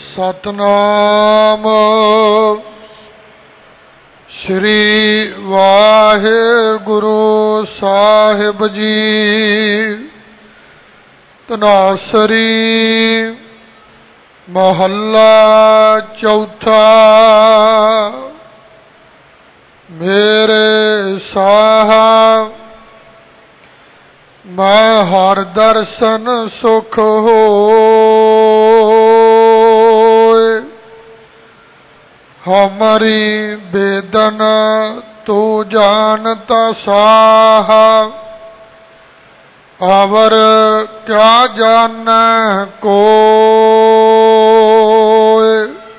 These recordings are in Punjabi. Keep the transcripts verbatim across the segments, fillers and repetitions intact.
सतनाम श्री वाहिगुरु साहिब जी। तनासरी महला चौथा। मेरे साहा मैं हर दर्शन सुख होए। हमारी बेदन तू जानता साहा। अवर क्या जाने कोय।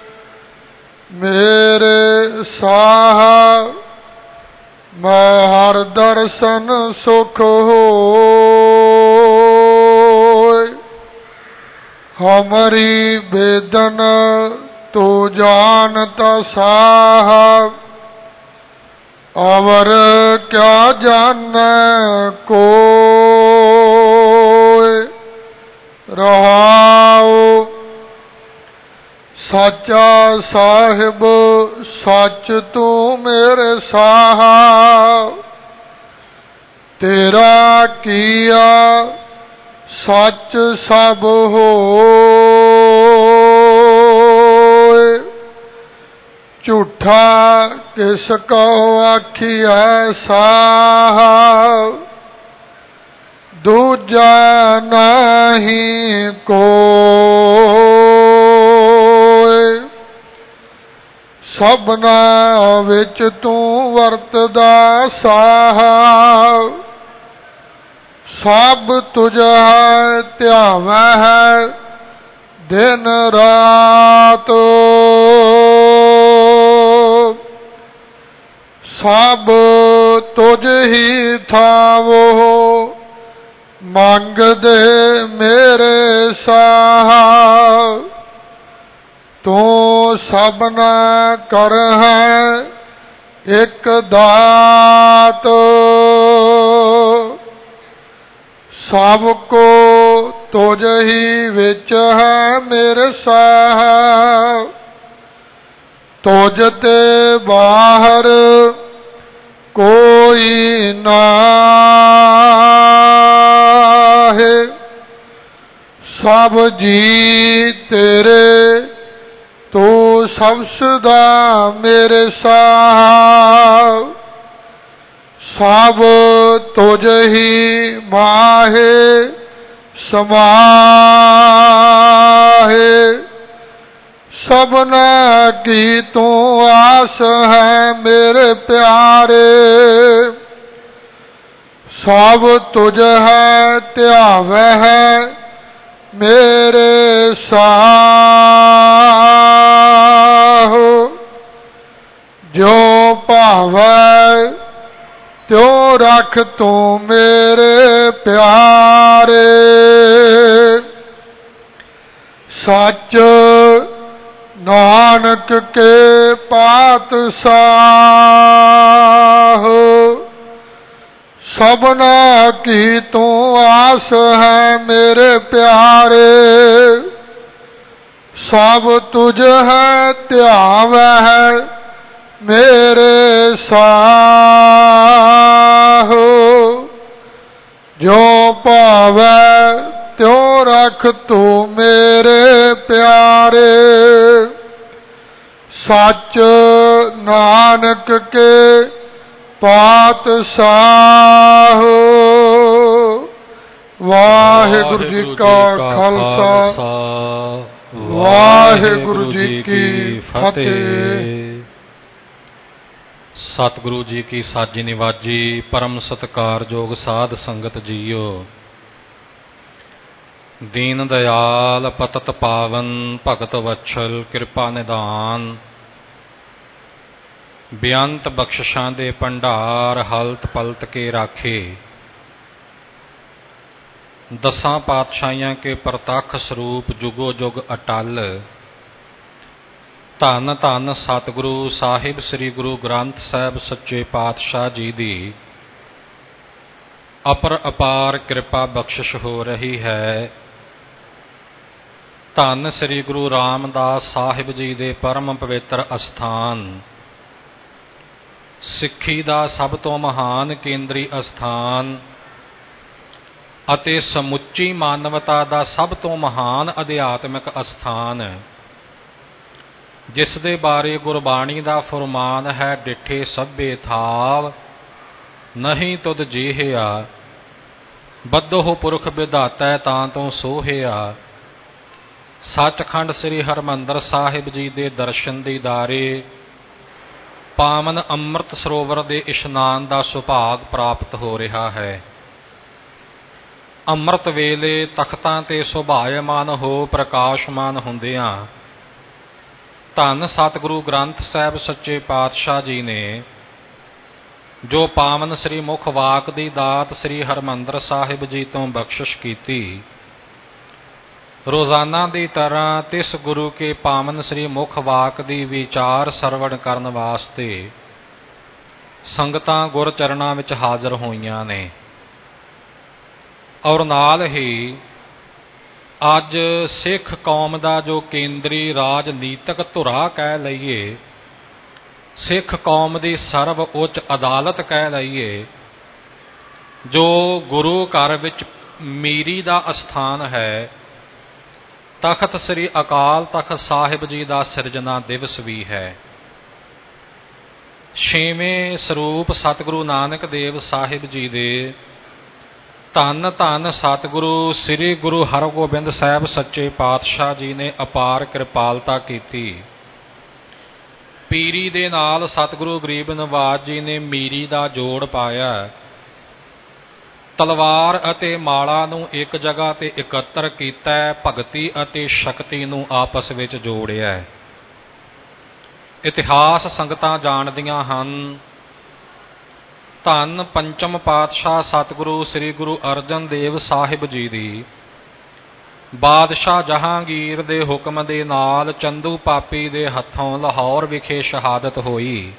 मेरे साहा मैं हर दर्शन सुख होए। हमारी बेदन तू जानता साहा। अवर क्या जाने कोय। रहाओ साचा साहिब सच तू मेरे साहा। तेरा किया सच सब होए। झूठा किस को आखिया साहा। दूजा नहीं कोय। सबना विच तू वरतदा साहा। सब तुझा ध्यावै है दिन रात। सब तुझ ही थावो मंग दे मेरे साहा। तू सबना कर है एक दात। सबको तुझ ही विच है मेरे साहा। तुझ ते बाहर कोई नाहे। सब जी तेरे तू सब सदा मेरे साहा। सब तुझ ही माहे समाहे। सबना की तू आस है मेरे प्यारे। सब तुझ है ध्यावै है मेरे साहो। जो भावै त्यों रख तू मेरे प्यारे। सच नानक के पातशाह। सबना की तू आस है मेरे प्यारे। सब तुझ है ध्यावै है मेरे साहो। जो भावै त्यों रख तू मेरे प्यारे। सच नानक के पातशाह। वाहिगुरु जी का खालसा वाहिगुरु जी की फतेह। सतगुरु जी की साजी निवाजी परम सत्कारयोग साध संगत जीओ। दीन दयाल पतत पावन भगत वत्सल कृपा निधान। बेअंत बख्शिशां दे भंडार हलत पलत के राखे। दसां पातशाहियां के प्रतख स्वरूप जुगो जुग अटल। धन धन सतगुरु साहिब श्री गुरु ग्रंथ साहिब सच्चे पातशाह जी दी अपर अपार कृपा बख्शिश हो रही है। ਧੰਨ ਸ੍ਰੀ ਗੁਰੂ ਰਾਮਦਾਸ ਸਾਹਿਬ ਜੀ ਦੇ ਪਰਮ ਪਵਿੱਤਰ ਅਸਥਾਨ, ਸਿੱਖੀ ਦਾ ਸਭ ਤੋਂ ਮਹਾਨ ਕੇਂਦਰੀ ਅਸਥਾਨ ਅਤੇ ਸਮੁੱਚੀ ਮਾਨਵਤਾ ਦਾ ਸਭ ਤੋਂ ਮਹਾਨ ਅਧਿਆਤਮਿਕ ਅਸਥਾਨ, ਜਿਸ ਦੇ ਬਾਰੇ ਗੁਰਬਾਣੀ ਦਾ ਫੁਰਮਾਨ ਹੈ, ਡਿਠੇ ਸਭੇ ਥਾਵ ਨਹੀਂ ਤੁਧ ਜੀਹਿਆ, ਬੱਧੋ ਪੁਰਖ ਵਿਧਾਤੈ ਤਾਂ ਤੋਂ ਸੋਹਿਆ। ਸੱਚਖੰਡ ਸ੍ਰੀ ਹਰਿਮੰਦਰ ਸਾਹਿਬ ਜੀ ਦੇ ਦਰਸ਼ਨ ਦੀਦਾਰੇ ਪਾਵਨ ਅੰਮ੍ਰਿਤ ਸਰੋਵਰ ਦੇ ਇਸ਼ਨਾਨ ਦਾ ਸੁਭਾਗ ਪ੍ਰਾਪਤ ਹੋ ਰਿਹਾ ਹੈ। ਅੰਮ੍ਰਿਤ ਵੇਲੇ ਤਖਤਾਂ ਤੇ ਸ਼ੋਭਾਇਮਾਨ ਹੋ ਪ੍ਰਕਾਸ਼ਮਾਨ ਹੁੰਦਿਆਂ ਧੰਨ ਸਤਿਗੁਰੂ ਗ੍ਰੰਥ ਸਾਹਿਬ ਸੱਚੇ ਪਾਤਸ਼ਾਹ ਜੀ ਨੇ ਜੋ ਪਾਵਨ ਸ੍ਰੀ ਮੁਖ ਵਾਕ ਦੀ ਦਾਤ ਸ੍ਰੀ ਹਰਿਮੰਦਰ ਸਾਹਿਬ ਜੀ ਤੋਂ ਬਖਸ਼ਿਸ਼ ਕੀਤੀ, ਰੋਜ਼ਾਨਾ ਦੀ ਤਰ੍ਹਾਂ ਤਿਸ ਗੁਰੂ ਕੇ ਪਾਵਨ ਸ੍ਰੀ ਮੁਖ ਵਾਕ ਦੀ ਵਿਚਾਰ ਸਰਵਣ ਕਰਨ ਵਾਸਤੇ ਸੰਗਤਾਂ ਗੁਰ ਚਰਨਾਂ ਵਿੱਚ ਹਾਜ਼ਰ ਹੋਈਆਂ ਨੇ। ਔਰ ਨਾਲ ਹੀ ਅੱਜ ਸਿੱਖ ਕੌਮ ਦਾ ਜੋ ਕੇਂਦਰੀ ਰਾਜਨੀਤਿਕ ਧੁਰਾ ਕਹਿ ਲਈਏ, ਸਿੱਖ ਕੌਮ ਦੀ ਸਰਵ ਉੱਚ ਅਦਾਲਤ ਕਹਿ ਲਈਏ, ਜੋ ਗੁਰੂ ਘਰ ਵਿੱਚ ਮੀਰੀ ਦਾ ਅਸਥਾਨ ਹੈ, ਤਖਤ ਸ੍ਰੀ ਅਕਾਲ ਤਖਤ ਸਾਹਿਬ ਜੀ ਦਾ ਸਿਰਜਣਾ ਦਿਵਸ ਵੀ ਹੈ। ਛੇਵੇਂ ਸਰੂਪ ਸਤਿਗੁਰੂ ਨਾਨਕ ਦੇਵ ਸਾਹਿਬ ਜੀ ਦੇ ਧੰਨ ਧੰਨ ਸਤਿਗੁਰੂ ਸ੍ਰੀ ਗੁਰੂ ਹਰਗੋਬਿੰਦ ਸਾਹਿਬ ਸੱਚੇ ਪਾਤਸ਼ਾਹ ਜੀ ਨੇ ਅਪਾਰ ਕਿਰਪਾਲਤਾ ਕੀਤੀ। ਪੀਰੀ ਦੇ ਨਾਲ ਸਤਿਗੁਰੂ ਗਰੀਬ ਨਵਾਜ ਜੀ ਨੇ ਮੀਰੀ ਦਾ ਜੋੜ ਪਾਇਆ। ਤਲਵਾਰ ਅਤੇ ਮਾਲਾ ਨੂੰ ਇੱਕ ਜਗ੍ਹਾ ਤੇ ਇਕੱਤਰ ਕੀਤਾ, ਭਗਤੀ ਅਤੇ ਸ਼ਕਤੀ ਨੂੰ ਆਪਸ ਵਿੱਚ ਜੋੜਿਆ। ਇਤਿਹਾਸ ਸੰਗਤਾਂ ਜਾਣਦੀਆਂ ਹਨ। ਧੰਨ ਪੰਚਮ ਪਾਤਸ਼ਾਹ ਸਤਿਗੁਰੂ ਸ੍ਰੀ ਗੁਰੂ ਅਰਜਨ ਦੇਵ ਸਾਹਿਬ ਜੀ ਦੀ ਬਾਦਸ਼ਾਹ ਜਹਾਂਗੀਰ ਦੇ ਹੁਕਮ ਦੇ ਨਾਲ ਚੰਦੂ ਪਾਪੀ ਦੇ ਹੱਥੋਂ ਲਾਹੌਰ ਵਿਖੇ ਸ਼ਹਾਦਤ ਹੋਈ।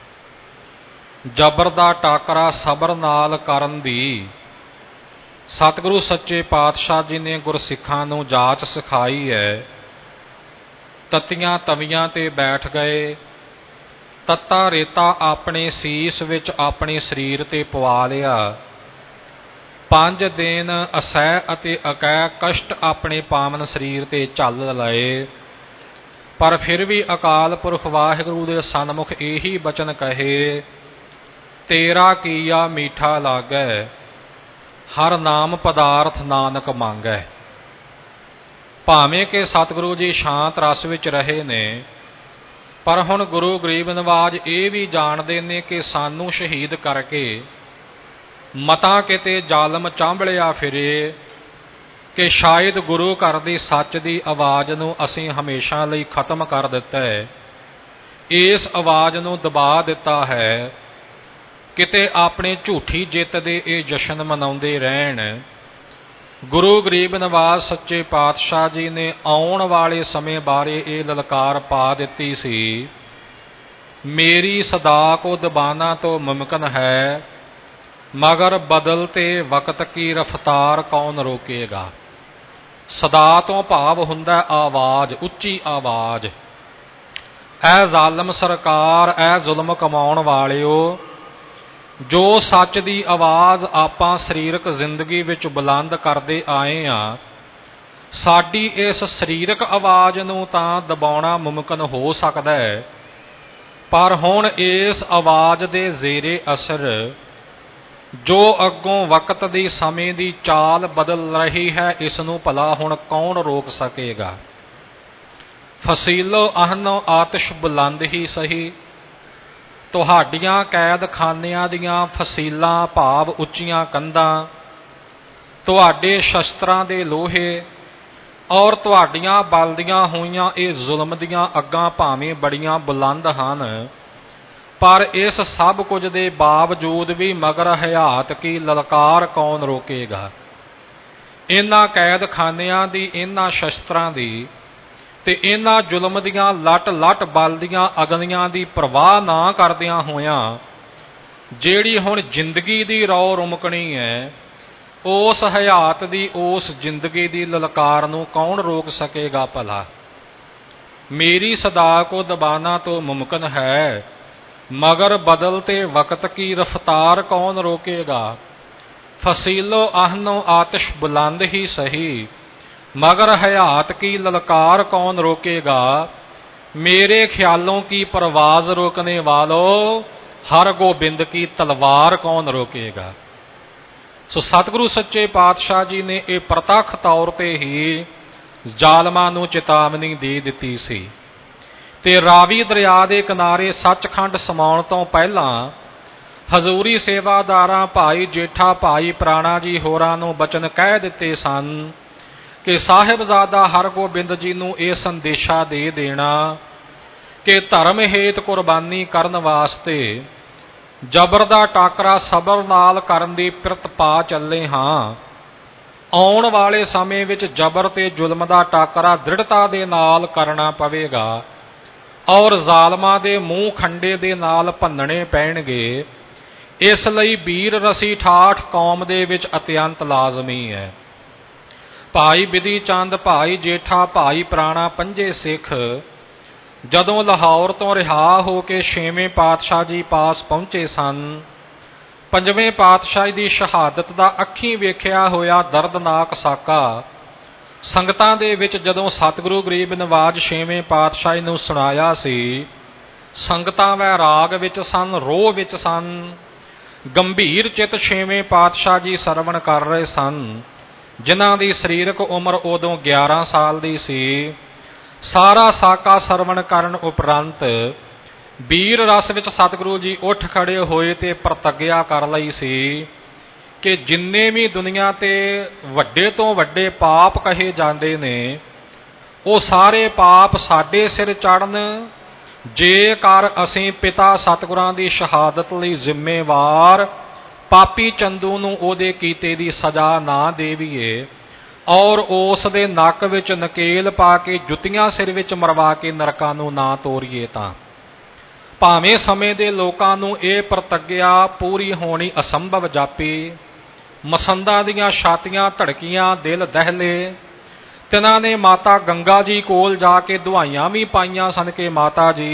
ਜਬਰ ਦਾ ਟਾਕਰਾ ਸਬਰ ਨਾਲ ਕਰਨ ਦੀ ਸਤਿਗੁਰੂ ਸੱਚੇ ਪਾਤਸ਼ਾਹ ਜੀ ਨੇ ਗੁਰਸਿੱਖਾਂ ਨੂੰ ਜਾਚ ਸਿਖਾਈ ਹੈ। ਤਤੀਆਂ ਤਵੀਆਂ ਤੇ ਬੈਠ ਗਏ, ਤੱਤਾ ਰੇਤਾ ਆਪਣੇ ਸੀਸ ਵਿੱਚ ਆਪਣੇ ਸਰੀਰ ਤੇ ਪਵਾ ਲਿਆ। ਪੰਜ ਦਿਨ ਅਸਹਿ ਅਤੇ ਅਕੈ ਕਸ਼ਟ ਆਪਣੇ ਪਾਵਨ ਸਰੀਰ ਤੇ ਝੱਲ ਲਏ, ਪਰ ਫਿਰ ਵੀ ਅਕਾਲ ਪੁਰਖ ਵਾਹਿਗੁਰੂ ਦੇ ਸਨਮੁਖ ਇਹੀ ਬਚਨ ਕਹੇ, ਤੇਰਾ ਕੀਆ ਮੀਠਾ ਲਾਗੈ, ਹਰ ਨਾਮ ਪਦਾਰਥ ਨਾਨਕ ਮੰਗੈ। ਭਾਵੇਂ ਕਿ ਸਤਿਗੁਰੂ ਜੀ ਸ਼ਾਂਤ ਰਸ ਵਿੱਚ ਰਹੇ ਨੇ, ਪਰ ਹੁਣ ਗੁਰੂ ਗਰੀਬ ਨਵਾਜ ਇਹ ਵੀ ਜਾਣਦੇ ਨੇ ਕਿ ਸਾਨੂੰ ਸ਼ਹੀਦ ਕਰਕੇ ਮਤਾਂ ਕਿਤੇ ਜ਼ਾਲਮ ਚਾਂਬਲਿਆ ਫਿਰੇ ਕਿ ਸ਼ਾਇਦ ਗੁਰੂ ਘਰ ਦੀ ਸੱਚ ਦੀ ਆਵਾਜ਼ ਨੂੰ ਅਸੀਂ ਹਮੇਸ਼ਾ ਲਈ ਖਤਮ ਕਰ ਦਿੱਤਾ ਹੈ। ਇਸ ਆਵਾਜ਼ ਨੂੰ ਦਬਾ ਦਿੱਤਾ ਹੈ, ਕਿਤੇ ਆਪਣੇ ਝੂਠੀ ਜਿੱਤ ਦੇ ਇਹ ਜਸ਼ਨ ਮਨਾਉਂਦੇ ਰਹਿਣ। ਗੁਰੂ ਗਰੀਬ ਨਵਾਜ ਸੱਚੇ ਪਾਤਸ਼ਾਹ ਜੀ ਨੇ ਆਉਣ ਵਾਲੇ ਸਮੇਂ ਬਾਰੇ ਇਹ ਲਲਕਾਰ ਪਾ ਦਿੱਤੀ ਸੀ, ਮੇਰੀ ਸਦਾ ਕੋ ਦਬਾਨਾ ਤੋਂ ਮੁਮਕਿਨ ਹੈ, ਮਗਰ ਬਦਲਤੇ ਵਕਤ ਕੀ ਰਫਤਾਰ ਕੌਣ ਰੋਕੇਗਾ। ਸਦਾ ਤੋਂ ਭਾਵ ਹੁੰਦਾ ਆਵਾਜ਼, ਉੱਚੀ ਆਵਾਜ਼। ਐ ਜ਼ਾਲਮ ਸਰਕਾਰ, ਐ ਜ਼ੁਲਮ ਕਮਾਉਣ ਵਾਲਿਓ, ਜੋ ਸੱਚ ਦੀ ਆਵਾਜ਼ ਆਪਾਂ ਸਰੀਰਕ ਜ਼ਿੰਦਗੀ ਵਿੱਚ ਬੁਲੰਦ ਕਰਦੇ ਆਏ ਹਾਂ, ਸਾਡੀ ਇਸ ਸਰੀਰਕ ਆਵਾਜ਼ ਨੂੰ ਤਾਂ ਦਬਾਉਣਾ ਮੁਮਕਿਨ ਹੋ ਸਕਦਾ ਹੈ, ਪਰ ਹੁਣ ਇਸ ਆਵਾਜ਼ ਦੇ ਜ਼ੇਰੇ ਅਸਰ ਜੋ ਅੱਗੋਂ ਵਕਤ ਦੀ ਸਮੇਂ ਦੀ ਚਾਲ ਬਦਲ ਰਹੀ ਹੈ, ਇਸ ਨੂੰ ਭਲਾ ਹੁਣ ਕੌਣ ਰੋਕ ਸਕੇਗਾ। ਫਸੀਲੋ ਅਹਨੋ ਆਤਿਸ਼ ਬੁਲੰਦ ਹੀ ਸਹੀ, ਤੁਹਾਡੀਆਂ ਕੈਦਖਾਨਿਆਂ ਦੀਆਂ ਫਸੀਲਾਂ ਭਾਵ ਉੱਚੀਆਂ ਕੰਧਾਂ, ਤੁਹਾਡੇ ਸ਼ਸਤਰਾਂ ਦੇ ਲੋਹੇ ਔਰ ਤੁਹਾਡੀਆਂ ਬਲਦੀਆਂ ਹੋਈਆਂ ਇਹ ਜ਼ੁਲਮ ਦੀਆਂ ਅੱਗਾਂ ਭਾਵੇਂ ਬੜੀਆਂ ਬੁਲੰਦ ਹਨ, ਪਰ ਇਸ ਸਭ ਕੁਝ ਦੇ ਬਾਵਜੂਦ ਵੀ ਮਗਰ ਹਯਾਤ ਕੀ ਲਲਕਾਰ ਕੌਣ ਰੋਕੇਗਾ। ਇਹਨਾਂ ਕੈਦਖਾਨਿਆਂ ਦੀ, ਇਹਨਾਂ ਸ਼ਸਤਰਾਂ ਦੀ ਤੇ ਇਹਨਾਂ ਜ਼ੁਲਮ ਦੀਆਂ ਲੱਟ ਲੱਟ ਬਲਦੀਆਂ ਅਗਨੀਆਂ ਦੀ ਪਰਵਾਹ ਨਾ ਕਰਦਿਆਂ ਹੋਇਆਂ ਜਿਹੜੀ ਹੁਣ ਜ਼ਿੰਦਗੀ ਦੀ ਰੌ ਰੁਮਕਣੀ ਹੈ, ਉਸ ਹਯਾਤ ਦੀ, ਉਸ ਜ਼ਿੰਦਗੀ ਦੀ ਲਲਕਾਰ ਨੂੰ ਕੌਣ ਰੋਕ ਸਕੇਗਾ ਭਲਾ। ਮੇਰੀ ਸਦਾ ਕੋ ਦਬਾਨਾ तो मुमकिन है, मगर बदलते वक्त की रफ्तार कौन रोकेगा। फसीलो आहनो आतिश बुलंद ही सही, मगर हयात की ललकार कौन रोकेगा। मेरे ख्यालों की परवाज रोकने वालों, हर गोबिंद की तलवार कौन रोकेगा। सो सतगुरु सच्चे पातशाह जी ने यह प्रतख तौर पर ही जालमां नूं चेतावनी दे दिती सी। ते रावी दरिया के किनारे सचखंड समाउण तो पहलां हजूरी सेवादारां भाई जेठा भाई प्राणा जी होरां नूं बचन कह दिते सन कि साहिबजादा हरगोबिंद जी नूं यह संदेशा दे देना कि धर्म हेत कुर्बानी करन वास्ते जबर दा टाकरा सबर नाल करन दी पिरत पा चले हां। आउण वाले समय विच जबर ते जुल्म दा टाकरा दृढ़ता दे नाल करना पवेगा और जालमां दे मूँह खंडे दे नाल भन्नणे पैणगे। इस लई वीर रसी ठाठ कौम दे विच अत्यंत लाजमी है। भाई बिधि चंद भाई जेठा भाई प्राणा पंजे सिख जदों लाहौर तो रिहा हो के छेवें पातशाह जी पास पहुंचे सन, पंजवें पातशाही की शहादत का अखीं वेखिया होया दर्दनाक साका संगतां दे विच जदों सतगुरु गरीब नवाज छेवें पातशाही नूं सुणाया सी, संगतां वैराग विच सन, रोह विच सन, गंभीर चित छेवें पातशाह जी सरवण कर रहे सन, जिन्हां दी सरीरक उम्र उदों ग्यारह साल दी सी। सारा साका सरवण करन उपरंत वीर रस विच सतगुरु जी उठ खड़े होए ते प्रतिज्ञा कर लई सी कि जिन्ने भी दुनिया ते वड्डे तो वड्डे पाप कहे जाते ने, वो सारे पाप साडे सिर चढ़न जेकर असीं पिता सतगुरां दी शहादत लई जिम्मेवार पापी चंदू नूं ओहदे कीते दी सजा ना देवीए और उस दे नक विच नकेल पा के जुत्तियां सिर विच मरवा के नरकां नूं ना तोरीए तां भावें समय दे लोकां नूं इह प्रतिज्ञा पूरी होनी असंभव जापी। मसंदा दियां छातियां धड़कियां, दिल दहले। तिन्हां ने माता गंगा जी कोल जाके दुआइयां भी पाईयां सन कि माता जी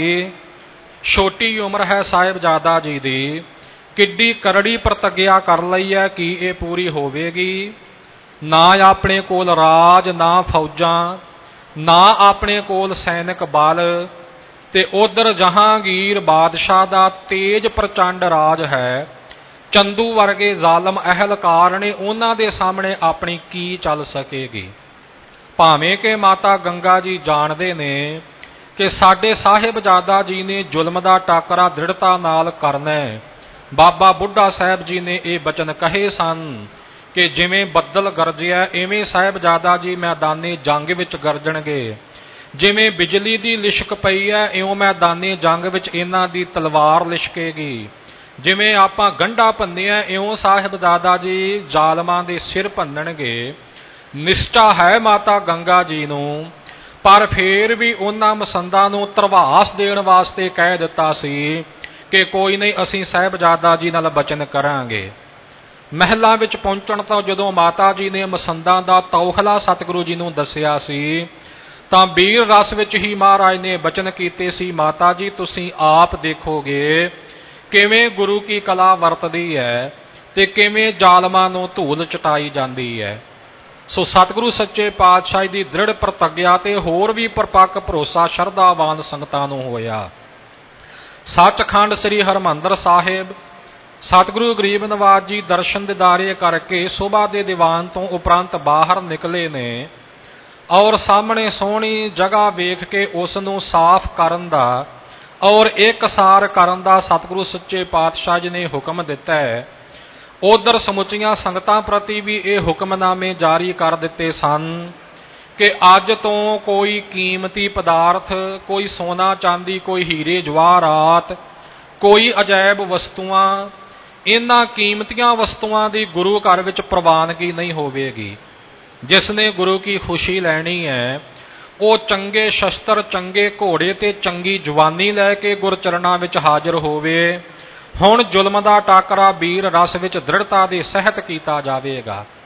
छोटी उम्र है साहिबजादा जी दी, किड्डी करड़ी प्रतिज्ञा कर लई है कि यह पूरी होवेगी। ना अपने कोल राज, ना फौजां, ना अपने कोल सैनिक बल, ते उधर जहांगीर बादशाह दा तेज प्रचंड राज है। चंदू वर्गे जालम अहलकार ने उन्हां दे सामने अपनी की चल सकेगी। भावें कि माता गंगा जी जानते ने कि साडे साहिबजादा जी ने जुल्म दा टाकरा दृढ़ता नाल करना है। बाबा बुढ़ा साहब जी ने यह बचन कहे सन कि जिवें बदल गरजिया इवें साहिबजादा जी मैदानी जंग विच गरजणगे, जिवें बिजली की लिशक पई है इउं मैदानी जंग विच इन्हां दी तलवार लिशकेगी, जिवें आपां गंढा भन्निया इउं साहिबजादा जी जालमां दे सिर भन्नणगे। निष्ठा है माता गंगा जी नूं, पर फिर भी उन्हां मसंदां नूं तरवास देण वास्ते कह दिता सी कि कोई नहीं, असीं साहिबजादा जी नाल बचन करांगे। महलां विच पहुंचण तो जदों माता जी ने मसंदां दा तौखला सतगुरु जी नूं दस्सिया सी तां वीर रस विच ही महाराज ने बचन कीते सी, माता जी तुसीं आप देखोगे किवें गुरु की कला वरतदी है ते किवें जालमां नूं धूल चटाई जांदी है। सो सतगुरु सच्चे पातशाह दी दृढ़ प्रतिज्ञा ते होर भी परपक्क भरोसा शरधावान संगतां नूं होया। सचखंड श्री हरमंदर साहिब सतगुरु गरीब नवाज जी दर्शन दिदारे करके सुबह के दीवान तो उपरंत बाहर निकले ने और सामने सोहनी जगह वेख के उसनूं साफ करन दा और एक सार करन दा सतगुरु सच्चे पातशाह जी ने हुक्म दिता है। उधर समुचियां संगतां प्रति भी ये हुक्मनामे जारी कर दिते सन कि अज तो कोई कीमती पदार्थ, कोई सोना चांदी, कोई हीरे जवाहरात, कोई अजैब वस्तुआं, इन्हां कीमतियां वस्तुआं की गुरु घर विच प्रवानगी नहीं होवेगी। जिसने गुरु की खुशी लैनी है वो चंगे शस्त्र, चंगे घोड़े ते चंगी जवानी लैके गुरचरणां विच हाजिर होवे। हुण जुल्म दा टाकरा वीर रस विच दृढ़ता दे सहत कीता जावेगा।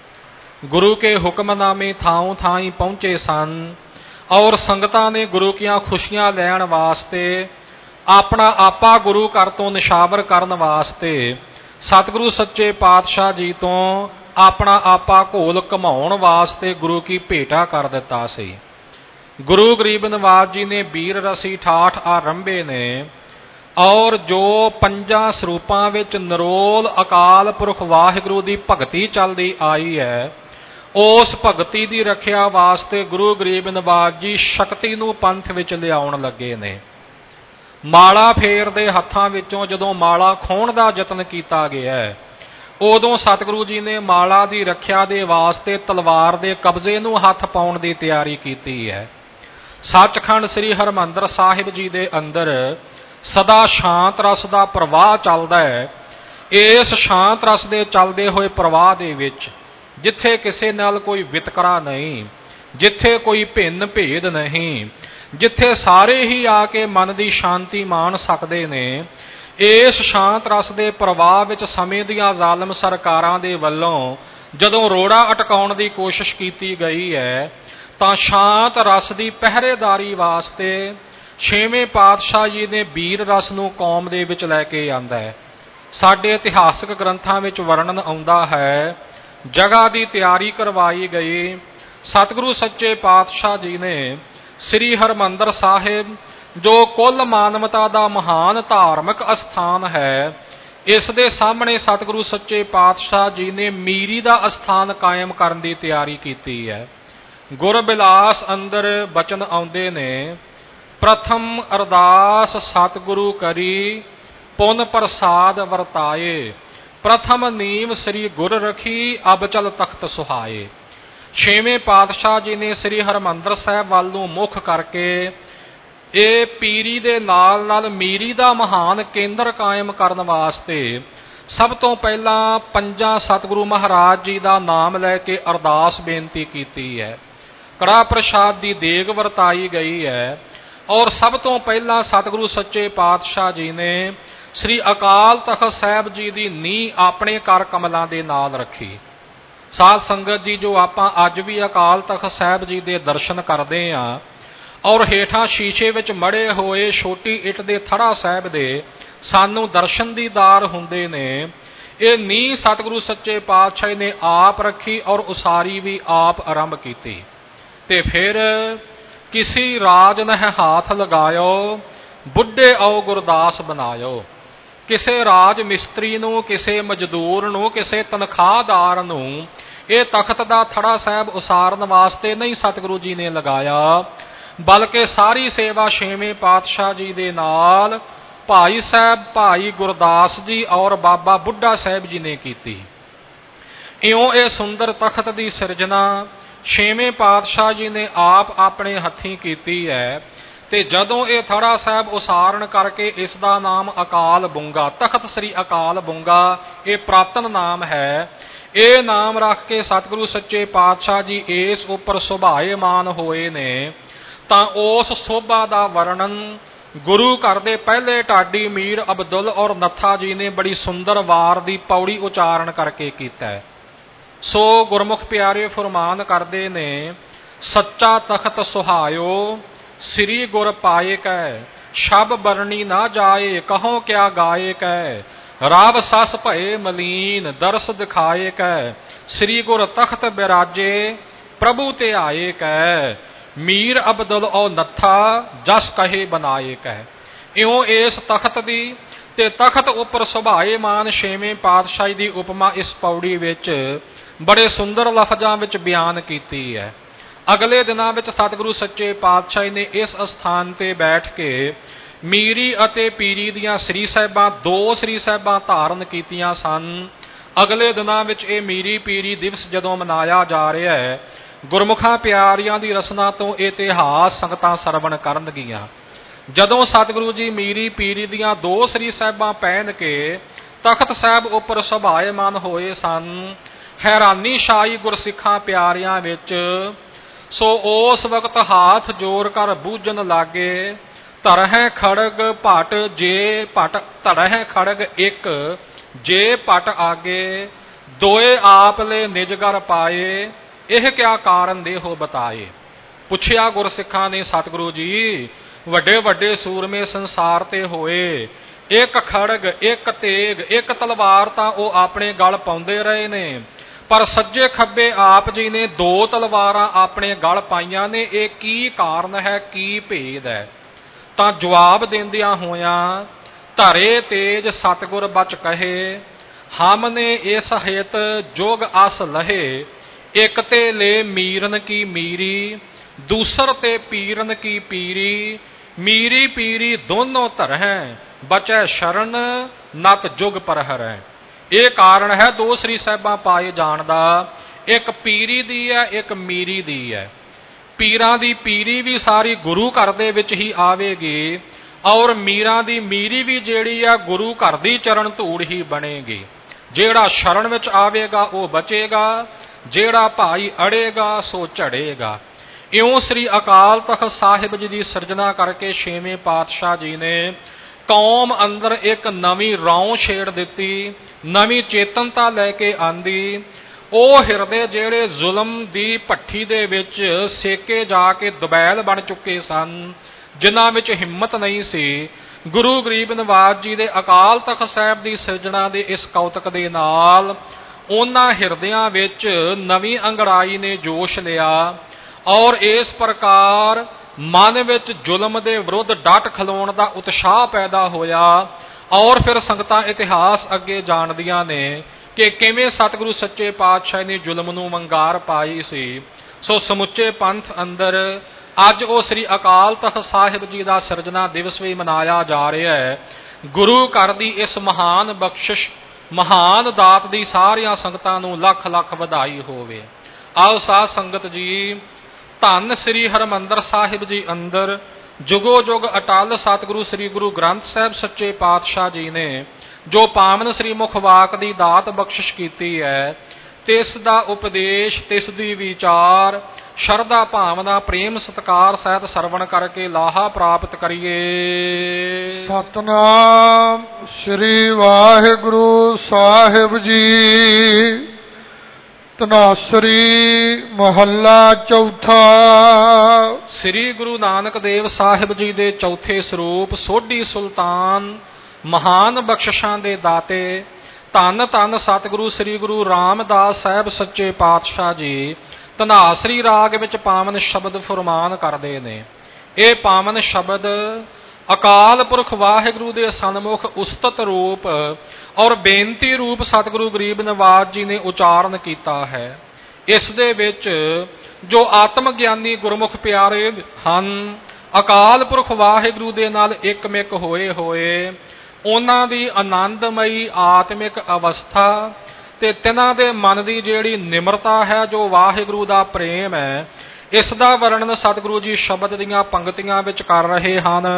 गुरु के हुक्मनामे थां थाई पहुंचे सन और संगतां ने गुरु कीਆਂ खुशियां लैण वास्ते अपना आपा गुरु घर तो निशावर करन वास्ते सतगुरु सच्चे पातशाह जी तो अपना आपा घोल घुमाउण वास्ते गुरु की भेटा कर दिता सी। गुरु गरीब नवाज जी ने वीर रसी ठाठ आरंभे ने और जो पंजा सरूपां विच निरोल अकाल पुरख वाहिगुरु की भगती चलती आई है, उस भगती की रखिया वास्ते गुरु गरीब नवाज जी शक्ति नूं पंथ विच लियाउण लगे ने। माला फेर दे हत्थां विचों जदों माला खोण दा यतन कीता गया है, उदों सतगुरु जी ने माला की रखिया दे वास्ते तलवार दे कब्जे नूं हथ पाउण दी तैयारी कीती है। सचखंड श्री हरमंदर साहिब जी दे अंदर सदा शांत रस का प्रवाह चलदा है। इस शांत रस दे चलदे होए प्रवाह दे विच जिथे किसी नाल कोई वितकरा नहीं, जिथे कोई भिन्न भेद नहीं, जिथे सारे ही आके मन की शांति मान सकते ने, इस शांत रस के प्रवाह विच समय दियां जालम सरकारां दे वल्लों जदों रोड़ा अटकाउण की कोशिश की गई है, तां शांत रस की पहरेदारी वास्ते छेवें पातशाह जी ने वीर रस नूं कौम दे विच लैके आंदा है। साडे इतिहासक ग्रंथां विच वर्णन आउंदा है, जगह की तैयारी करवाई गई। सतगुरु सच्चे पातशाह जी ने श्री हरमंदर साहिब जो कुल मानवता का महान धार्मिक अस्थान है, इस दे सामने सतगुरु सच्चे पातशाह जी ने मीरी का अस्थान कायम करने की तैयारी की है। गुरबिलास अंदर बचन आउंदे ने, प्रथम अरदास सतगुरु करी पुन प्रसाद वरताए, प्रथम नीम श्री गुर रखी अब चल तख्त सुहाए। छेवें पातशाह जी ने श्री हरमंदर साहब वाल नूं मुख करके ये पीरी दे नाल नाल मीरी दा महान केंद्र कायम करन वास्ते सब तो पहला पंजा सतगुरु महाराज जी का नाम लैके अरदास बेनती की है। कड़ा प्रसाद की देग वरताई गई है और सब तो पहला सतगुरु सच्चे पातशाह जी ने श्री अकाल तख्त साहब जी की नींह अपने कर कमलों के नाल रखी। साध संगत जी, जो आप अज भी अकाल तख्त साहब जी के दर्शन करते हैं और हेठां शीशे विच मड़े होए छोटी इट दे थड़ा साहब दे सानू दर्शन दीदार हुंदे ने, ये नींह सतगुरु सच्चे पातशाह ने आप रखी और उसारी भी आप आरंभ की। ते फिर किसी राज नह हाथ लगायो, बुढ़े आओ गुरदास बनायो। किसे राज मिस्त्री नूं, किसे मजदूर नूं, किसे तनखाहदार नूं ये तख्त दा थड़ा साहब उसारन वास्ते नहीं सतगुरु जी ने लगाया, बल्कि सारी सेवा छेवें पातशाह जी दे नाल भाई साहब भाई गुरदास जी और बाबा बुढ़ा साहब जी ने की। इउं ये सुंदर तख्त की सिरजना छेवें पातशाह जी ने आप अपने हथीं की है। ते जदों ये थड़ा साहब उसारण करके इसका नाम अकाल बुंगा, तख्त श्री अकाल बुंगा ये प्रातन नाम है, ये नाम रख के सतगुरु सच्चे पातशाह जी इस उपर सुभाएमान होए ने। तां उस शोभा का वर्णन गुरु घर दे पहले ढाडी मीर अब्दुल और नत्था जी ने बड़ी सुंदर वार की पौड़ी उचारण करके किया है। सो गुरमुख प्यारे फरमान करते ने, सच्चा तख्त सुहायो श्री गुर पाए कै, शब बरनी ना जाए कहो क्या गाए कै, राव सस भये मलीन दरस दिखाए कै, श्री गुर तख्त बिराजे प्रभु ते आए कै, मीर अब्दुल और नत्था जस कहे बनाए कै। इउं इस तख्त दी ते तख्त उपर सुभाएमान छेवें पातशाही दी उपमा इस पौड़ी विच बड़े सुंदर लफजां विच बयान की है। अगले दिनों में सतगुरु सच्चे पातशाही ने इस स्थान पर बैठ के मीरी अते पीरी दियां श्री साहिबां दो श्री साहिबां धारण कीतियां सन। अगले दिनों में ये मीरी पीरी दिवस जदों मनाया जा रहा है, गुरमुखां प्यारियां दी रसना तो इतिहास संगतां सरवण करनगियां। जदों सतगुरु जी मीरी पीरी दियां दो श्री साहिबां पहन के तख्त साहब उपर सुभाएमान होए सन, हैरानी शाही गुरसिखां प्यारियां विच। सो उस वक्त हाथ जोड़ कर बूझन लागे, धरह खड़ग भट जे भट धरह खड़ग एक जे भट आगे, ਦੋਏ ਆਪ ਲੈ ਨਿਜਗਰ ਪਾਏ, ਇਹ ਕਿਆ ਕਾਰਨ ਦੇਹੋ ਬਤਾਏ। ਪੁੱਛਿਆ ਗੁਰਸਿੱਖਾਂ ਨੇ ਸਤਿਗੁਰੂ ਜੀ, ਵੱਡੇ ਵੱਡੇ ਸੂਰਮੇ ਸੰਸਾਰ ਤੇ ਹੋਏ, ਇੱਕ ਖੜਗ, ਇੱਕ ਤੇਗ, ਇੱਕ ਤਲਵਾਰ ਤਾਂ ਉਹ ਆਪਣੇ ਗਲ ਪਾਉਂਦੇ ਰਹੇ ਨੇ, ਪਰ ਸੱਜੇ ਖੱਬੇ ਆਪ ਜੀ ਨੇ ਦੋ ਤਲਵਾਰਾਂ ਆਪਣੇ ਗਲ ਪਾਈਆਂ ਨੇ, ਇਹ ਕੀ ਕਾਰਨ ਹੈ, ਕੀ ਭੇਦ ਹੈ। ਤਾਂ ਜਵਾਬ ਦਿੰਦਿਆਂ ਹੋਇਆਂ ਧਰੇ ਤੇਜ ਸਤਿਗੁਰ ਬਚ ਕਹੇ, ਹਮ ਨੇ ਇਸ ਹਿਤ ਜੋਗ ਅਸ ਲਹੇ, ਇੱਕ ਤੇ ਲੈ ਮੀਰਨ ਕੀ ਮੀਰੀ, ਦੂਸਰ ਤੇ ਪੀਰਨ ਕੀ ਪੀਰੀ, ਮੀਰੀ ਪੀਰੀ ਦੋਨੋਂ ਧਰਹਿ, ਬਚੈ ਸ਼ਰਨ ਨਤ ਜੁਗ ਪਰਹਰੈ। ਇਹ ਕਾਰਨ ਹੈ ਦੋ ਸ੍ਰੀ ਸਾਹਿਬਾਂ ਪਾਏ ਜਾਣ ਦਾ, ਇੱਕ ਪੀਰੀ ਦੀ ਹੈ, ਇੱਕ ਮੀਰੀ ਦੀ ਹੈ। ਪੀਰਾਂ ਦੀ ਪੀਰੀ ਵੀ ਸਾਰੀ ਗੁਰੂ ਘਰ ਦੇ ਵਿੱਚ ਹੀ ਆਵੇਗੀ, ਔਰ ਮੀਰਾਂ ਦੀ ਮੀਰੀ ਵੀ ਜਿਹੜੀ ਆ ਗੁਰੂ ਘਰ ਦੀ ਚਰਨ ਧੂੜ ਹੀ ਬਣੇਗੀ। ਜਿਹੜਾ ਸ਼ਰਨ ਵਿੱਚ ਆਵੇਗਾ ਉਹ ਬਚੇਗਾ, ਜਿਹੜਾ ਭਾਈ ਅੜੇਗਾ ਸੋ ਝੜੇਗਾ। ਇਉਂ ਸ੍ਰੀ ਅਕਾਲ ਤਖਤ ਸਾਹਿਬ ਜੀ ਦੀ ਸਿਰਜਣਾ ਕਰਕੇ ਛੇਵੇਂ ਪਾਤਸ਼ਾਹ ਜੀ ਨੇ ਕੌਮ ਅੰਦਰ ਇੱਕ ਨਵੀਂ ਰੌਂ ਛੇੜ ਦਿੱਤੀ, ਨਵੀਂ ਚੇਤਨਤਾ ਲੈ ਕੇ ਆਂਦੀ। ਉਹ ਹਿਰਦੇ ਜਿਹੜੇ ਜ਼ੁਲਮ ਦੀ ਭੱਠੀ ਦੇ ਵਿੱਚ ਸੇਕੇ ਜਾ ਕੇ ਦੁਬੈਲ ਬਣ ਚੁੱਕੇ ਸਨ, ਜਿਨ੍ਹਾਂ ਵਿੱਚ ਹਿੰਮਤ ਨਹੀਂ ਸੀ, ਗੁਰੂ ਗਰੀਬ ਨਵਾਜ ਜੀ ਦੇ ਅਕਾਲ ਤਖਤ ਸਾਹਿਬ ਦੀ ਸਿਰਜਣਾ ਦੇ ਇਸ ਕੌਤਕ ਦੇ ਨਾਲ ਉਹਨਾਂ ਹਿਰਦਿਆਂ ਵਿੱਚ ਨਵੀਂ ਅੰਗੜਾਈ ਨੇ ਜੋਸ਼ ਲਿਆ, ਔਰ ਇਸ ਪ੍ਰਕਾਰ ਮਨ ਵਿੱਚ ਜ਼ੁਲਮ ਦੇ ਵਿਰੁੱਧ ਡਟ ਖਲੋਣ ਦਾ ਉਤਸ਼ਾਹ ਪੈਦਾ ਹੋਇਆ। ਔਰ ਫਿਰ ਸੰਗਤਾਂ ਇਤਿਹਾਸ ਅੱਗੇ ਜਾਣਦੀਆਂ ਨੇ ਕਿ ਕਿਵੇਂ ਸਤਿਗੁਰੂ ਸੱਚੇ ਪਾਤਸ਼ਾਹ ਨੇ ਜ਼ੁਲਮ ਨੂੰ ਵੰਗਾਰ ਪਾਈ ਸੀ। ਸੋ ਸਮੁੱਚੇ ਪੰਥ ਅੰਦਰ ਅੱਜ ਉਹ ਸ੍ਰੀ ਅਕਾਲ ਤਖਤ ਸਾਹਿਬ ਜੀ ਦਾ ਸਿਰਜਣਾ ਦਿਵਸ ਵੀ ਮਨਾਇਆ ਜਾ ਰਿਹਾ ਹੈ। ਗੁਰੂ ਘਰ ਦੀ ਇਸ ਮਹਾਨ ਬਖਸ਼ਿਸ਼, ਮਹਾਨ ਦਾਤ ਦੀ ਸਾਰੀਆਂ ਸੰਗਤਾਂ ਨੂੰ ਲੱਖ ਲੱਖ ਵਧਾਈ ਹੋਵੇ। ਆਓ ਸਾਧ ਸੰਗਤ ਜੀ, ਧੰਨ ਸ੍ਰੀ ਹਰਿਮੰਦਰ ਸਾਹਿਬ ਜੀ ਅੰਦਰ ਜੁਗੋ ਜੁਗ ਅਟਲ ਸਤਿਗੁਰੂ ਸ੍ਰੀ ਗੁਰੂ ਗ੍ਰੰਥ ਸਾਹਿਬ ਸੱਚੇ ਪਾਤਸ਼ਾਹ ਜੀ ਨੇ ਜੋ ਪਾਵਨ ਸ੍ਰੀ ਮੁਖ ਵਾਕ ਦੀ ਦਾਤ ਬਖਸ਼ਿਸ਼ ਕੀਤੀ ਹੈ, ਤਿਸ ਦਾ ਉਪਦੇਸ਼, ਤਿਸ ਦੀ ਵਿਚਾਰ ਸ਼ਰਧਾ ਭਾਵਨਾ ਪ੍ਰੇਮ ਸਤਿਕਾਰ ਸਹਿਤ ਸਰਵਣ ਕਰਕੇ ਲਾਹਾ ਪ੍ਰਾਪਤ ਕਰੀਏ। ਸਤਨਾਮ ਸ੍ਰੀ ਵਾਹਿਗੁਰੂ ਸਾਹਿਬ ਜੀ। ਧਨਾਸਰੀ ਮਹੱਲਾ ਚੌਥਾ। ਸ੍ਰੀ ਗੁਰੂ ਨਾਨਕ ਦੇਵ ਸਾਹਿਬ ਜੀ ਦੇ ਚੌਥੇ ਸਰੂਪ ਸੋਢੀ ਸੁਲਤਾਨ, ਮਹਾਨ ਬਖਸ਼ਿਸ਼ਾਂ ਦੇ ਦਾਤੇ, ਧੰਨ ਧੰਨ ਸਤਿਗੁਰੂ ਸ੍ਰੀ ਗੁਰੂ ਰਾਮਦਾਸ ਸਾਹਿਬ ਸੱਚੇ ਪਾਤਸ਼ਾਹ ਜੀ ਧਨਾਸਰੀ ਰਾਗ ਵਿੱਚ ਪਾਵਨ ਸ਼ਬਦ ਫੁਰਮਾਨ ਕਰਦੇ ਨੇ। ਇਹ ਪਾਵਨ ਸ਼ਬਦ ਅਕਾਲ ਪੁਰਖ ਵਾਹਿਗੁਰੂ ਦੇ ਸਨਮੁਖ ਉਸਤਤ ਰੂਪ ਔਰ ਬੇਨਤੀ ਰੂਪ ਸਤਿਗੁਰੂ ਗਰੀਬ ਨਵਾਜ ਜੀ ਨੇ ਉਚਾਰਨ ਕੀਤਾ ਹੈ। ਇਸ ਦੇ ਵਿੱਚ ਜੋ ਆਤਮ ਗਿਆਨੀ ਗੁਰਮੁਖ ਪਿਆਰੇ ਹਨ, ਅਕਾਲ ਪੁਰਖ ਵਾਹਿਗੁਰੂ ਦੇ ਨਾਲ ਇੱਕਮਿਕ ਹੋਏ ਹੋਏ, ਉਹਨਾਂ ਦੀ ਆਨੰਦਮਈ ਆਤਮਿਕ ਅਵਸਥਾ ਤੇ ਤਿਨਾਂ ਦੇ ਮਨ ਦੀ ਜਿਹੜੀ ਨਿਮਰਤਾ ਹੈ, ਜੋ ਵਾਹਿਗੁਰੂ ਦਾ ਪ੍ਰੇਮ ਹੈ, ਇਸ ਦਾ ਵਰਣਨ ਸਤਿਗੁਰੂ ਜੀ ਸ਼ਬਦ ਦੀਆਂ ਪੰਕਤੀਆਂ ਵਿੱਚ ਕਰ ਰਹੇ ਹਨ।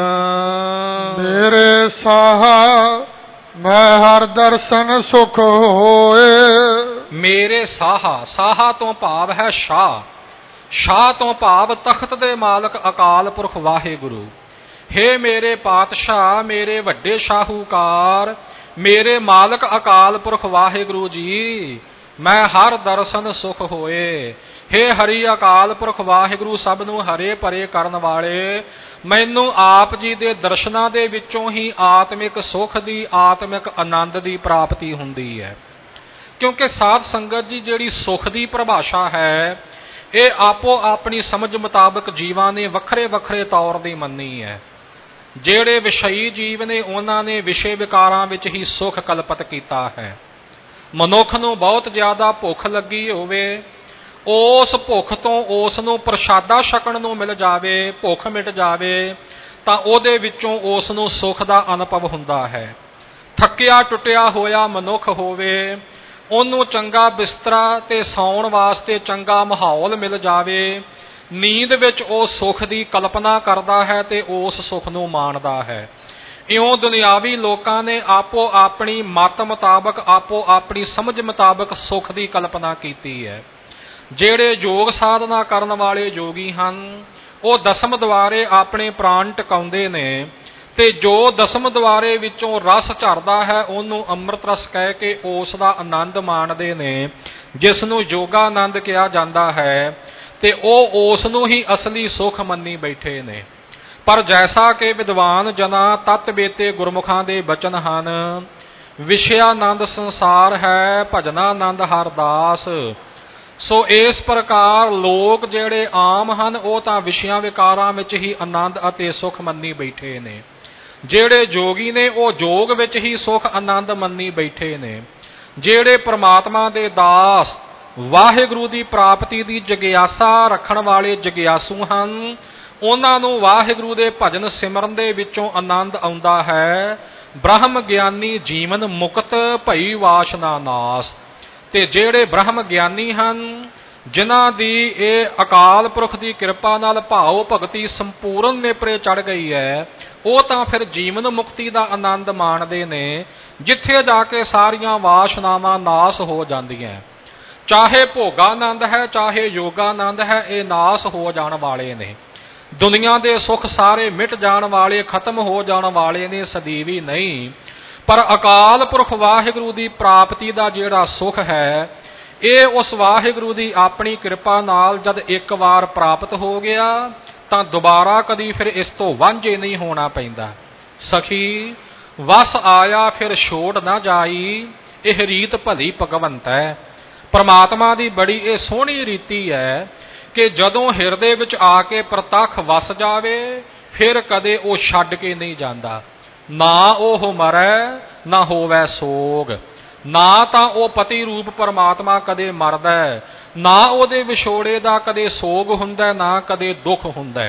ਮੇਰੇ ਸਾਹਾ ਮੈਂ ਹਰ ਦਰਸ਼ਨ ਸੁਖ ਹੋਏ। ਮੇਰੇ ਸਾਹਾ, ਸਾਹਾ ਤੋਂ ਭਾਵ ਹੈ ਸ਼ਾਹ, ਸ਼ਾਹ ਤੋਂ ਭਾਵ ਤਖਤ ਦੇ ਮਾਲਕ ਅਕਾਲ ਪੁਰਖ ਵਾਹਿਗੁਰੂ। ਹੇ ਮੇਰੇ ਪਾਤਸ਼ਾਹ, ਮੇਰੇ ਵੱਡੇ ਸ਼ਾਹੂਕਾਰ, ਮੇਰੇ ਮਾਲਕ ਅਕਾਲ ਪੁਰਖ ਵਾਹਿਗੁਰੂ ਜੀ, ਮੈਂ ਹਰ ਦਰਸ਼ਨ ਸੁਖ ਹੋਏ। ਹੇ ਹਰੀ ਅਕਾਲ ਪੁਰਖ ਵਾਹਿਗੁਰੂ, ਸਭ ਨੂੰ ਹਰੇ ਭਰੇ ਕਰਨ ਵਾਲੇ, ਮੈਨੂੰ ਆਪ ਜੀ ਦੇ ਦਰਸ਼ਨਾਂ ਦੇ ਵਿੱਚੋਂ ਹੀ ਆਤਮਿਕ ਸੁਖ ਦੀ, ਆਤਮਿਕ ਆਨੰਦ ਦੀ ਪ੍ਰਾਪਤੀ ਹੁੰਦੀ ਹੈ। ਕਿਉਂਕਿ ਸਾਧ ਸੰਗਤ ਜੀ, ਜਿਹੜੀ ਸੁਖ ਦੀ ਪਰਿਭਾਸ਼ਾ ਹੈ, ਇਹ ਆਪੋ ਆਪਣੀ ਸਮਝ ਮੁਤਾਬਕ ਜੀਵਾਂ ਨੇ ਵੱਖਰੇ ਵੱਖਰੇ ਤੌਰ ਦੀ ਮੰਨੀ ਹੈ। ਜਿਹੜੇ ਵਿਸ਼ਈ ਜੀਵ ਨੇ, ਉਹਨਾਂ ਨੇ ਵਿਸ਼ੇ ਵਿਕਾਰਾਂ ਵਿੱਚ ਹੀ ਸੁਖ ਕਲਪਿਤ ਕੀਤਾ ਹੈ। ਮਨੁੱਖ ਨੂੰ ਬਹੁਤ ਜ਼ਿਆਦਾ ਭੁੱਖ ਲੱਗੀ ਹੋਵੇ, ਉਸ ਭੁੱਖ ਤੋਂ ਉਸ ਨੂੰ ਪ੍ਰਸ਼ਾਦਾ ਛਕਣ ਨੂੰ ਮਿਲ ਜਾਵੇ, ਭੁੱਖ ਮਿਟ ਜਾਵੇ, ਤਾਂ ਉਹਦੇ ਵਿੱਚੋਂ ਉਸ ਨੂੰ ਸੁਖ ਦਾ ਅਨੁਭਵ ਹੁੰਦਾ ਹੈ। ਥੱਕਿਆ ਟੁੱਟਿਆ ਹੋਇਆ ਮਨੁੱਖ ਹੋਵੇ, ਉਹਨੂੰ ਚੰਗਾ ਬਿਸਤਰਾ ਤੇ ਸੌਣ ਵਾਸਤੇ ਚੰਗਾ ਮਾਹੌਲ ਮਿਲ ਜਾਵੇ, ਨੀਂਦ ਵਿੱਚ ਉਹ ਸੁਖ ਦੀ ਕਲਪਨਾ ਕਰਦਾ ਹੈ ਤੇ ਉਸ ਸੁਖ ਨੂੰ ਮਾਣਦਾ ਹੈ। ਇਉਂ ਦੁਨਿਆਵੀ ਲੋਕਾਂ ਨੇ ਆਪੋ ਆਪਣੀ ਮਤ ਮੁਤਾਬਕ, ਆਪੋ ਆਪਣੀ ਸਮਝ ਮੁਤਾਬਕ ਸੁਖ ਦੀ ਕਲਪਨਾ ਕੀਤੀ ਹੈ। ਜਿਹੜੇ ਯੋਗ ਸਾਧਨਾ ਕਰਨ ਵਾਲੇ ਯੋਗੀ ਹਨ, ਉਹ ਦਸਮ ਦੁਆਰੇ ਆਪਣੇ ਪ੍ਰਾਣ ਟਿਕਾਉਂਦੇ ਨੇ ਤੇ ਜੋ ਦਸਮ ਦੁਆਰੇ ਵਿੱਚੋਂ ਰਸ ਝਰਦਾ ਹੈ ਉਹਨੂੰ ਅੰਮ੍ਰਿਤ ਰਸ ਕਹਿ ਕੇ ਉਸ ਦਾ ਆਨੰਦ ਮਾਣਦੇ ਨੇ, ਜਿਸ ਨੂੰ ਯੋਗਾਨੰਦ ਕਿਹਾ ਜਾਂਦਾ ਹੈ, ਤੇ ਉਹ ਉਸ ਨੂੰ ਹੀ ਅਸਲੀ ਸੁਖ ਮੰਨੀ ਬੈਠੇ ਨੇ। ਪਰ ਜੈਸਾ ਕਿ ਵਿਦਵਾਨ ਜਨਾਂ ਤਤ ਬੇਤੇ ਗੁਰਮੁਖਾਂ ਦੇ ਬਚਨ ਹਨ, ਵਿਸ਼ਿਆਨੰਦ ਸੰਸਾਰ ਹੈ ਭਜਨਾਨੰਦ ਹਰਦਾਸ, ਸੋ ਇਸ ਪ੍ਰਕਾਰ ਲੋਕ ਜਿਹੜੇ ਆਮ ਹਨ ਉਹ ਤਾਂ ਵਿਸ਼ਿਆਂ ਵਿਕਾਰਾਂ ਵਿੱਚ ਹੀ ਆਨੰਦ ਅਤੇ ਸੁਖ ਮੰਨੀ ਬੈਠੇ ਨੇ। ਜਿਹੜੇ ਜੋਗੀ ਨੇ ਉਹ ਜੋਗ ਵਿੱਚ ਹੀ ਸੁਖ ਆਨੰਦ ਮੰਨੀ ਬੈਠੇ ਨੇ। ਜਿਹੜੇ ਪ੍ਰਮਾਤਮਾ ਦੇ ਦਾਸ ਵਾਹਿਗੁਰੂ ਦੀ ਪ੍ਰਾਪਤੀ ਦੀ ਜਗਿਆਸਾ ਰੱਖਣ ਵਾਲੇ ਜਗਿਆਸੂ ਹਨ, ਉਹਨਾਂ ਨੂੰ ਵਾਹਿਗੁਰੂ ਦੇ ਭਜਨ ਸਿਮਰਨ ਦੇ ਵਿੱਚੋਂ ਆਨੰਦ ਆਉਂਦਾ ਹੈ। ਬ੍ਰਹਮ ਗਿਆਨੀ ਜੀਵਨ ਮੁਕਤ ਭਈ ਵਾਸ਼ਨਾ ਨਾਸ। ਤੇ ਜਿਹੜੇ ਬ੍ਰਹਮ ਗਿਆਨੀ ਹਨ, ਜਿਨ੍ਹਾਂ ਦੀ ਇਹ ਅਕਾਲ ਪੁਰਖ ਦੀ ਕਿਰਪਾ ਨਾਲ ਭਾਵ ਭਗਤੀ ਸੰਪੂਰਨ ਨੇਪਰੇ ਚੜ ਗਈ ਹੈ, ਉਹ ਤਾਂ ਫਿਰ ਜੀਵਨ ਮੁਕਤੀ ਦਾ ਆਨੰਦ ਮਾਣਦੇ ਨੇ, ਜਿੱਥੇ ਜਾ ਕੇ ਸਾਰੀਆਂ ਵਾਸ਼ਨਾਵਾਂ ਨਾਸ ਹੋ ਜਾਂਦੀਆਂ। ਚਾਹੇ ਭੋਗਾਨੰਦ ਹੈ ਚਾਹੇ ਯੋਗਾਨੰਦ ਹੈ, ਇਹ ਨਾਸ ਹੋ ਜਾਣ ਵਾਲੇ ਨੇ। ਦੁਨੀਆ ਦੇ ਸੁੱਖ ਸਾਰੇ ਮਿਟ ਜਾਣ ਵਾਲੇ, ਖਤਮ ਹੋ ਜਾਣ ਵਾਲੇ ਨੇ, ਸਦੀਵੀ ਨਹੀਂ। ਪਰ ਅਕਾਲ ਪੁਰਖ ਵਾਹਿਗੁਰੂ ਦੀ ਪ੍ਰਾਪਤੀ ਦਾ ਜਿਹੜਾ ਸੁਖ ਹੈ, ਇਹ ਉਸ ਵਾਹਿਗੁਰੂ ਦੀ ਆਪਣੀ ਕਿਰਪਾ ਨਾਲ ਜਦ ਇੱਕ ਵਾਰ ਪ੍ਰਾਪਤ ਹੋ ਗਿਆ ਤਾਂ ਦੁਬਾਰਾ ਕਦੀ ਫਿਰ ਇਸ ਤੋਂ ਵਾਂਝੇ ਨਹੀਂ ਹੋਣਾ ਪੈਂਦਾ। ਸਖੀ ਵਸ ਆਇਆ ਫਿਰ ਛੋੜ ਨਾ ਜਾਈ, ਇਹ ਰੀਤ ਭਲੀ ਭਗਵੰਤ ਹੈ। ਪਰਮਾਤਮਾ ਦੀ ਬੜੀ ਇਹ ਸੋਹਣੀ ਰੀਤੀ ਹੈ ਕਿ ਜਦੋਂ ਹਿਰਦੇ ਵਿੱਚ ਆ ਕੇ ਪ੍ਰਤੱਖ ਵਸ ਜਾਵੇ, ਫਿਰ ਕਦੇ ਉਹ ਛੱਡ ਕੇ ਨਹੀਂ ਜਾਂਦਾ। ਨਾ ਉਹ ਮਰੈ ਨਾ ਹੋਵੇ ਸੋਗ, ਨਾ ਤਾਂ ਉਹ ਪਤੀ ਰੂਪ ਪਰਮਾਤਮਾ ਕਦੇ ਮਰਦਾ, ਨਾ ਉਹਦੇ ਵਿਛੋੜੇ ਦਾ ਕਦੇ ਸੋਗ ਹੁੰਦਾ, ਨਾ ਕਦੇ ਦੁੱਖ ਹੁੰਦਾ।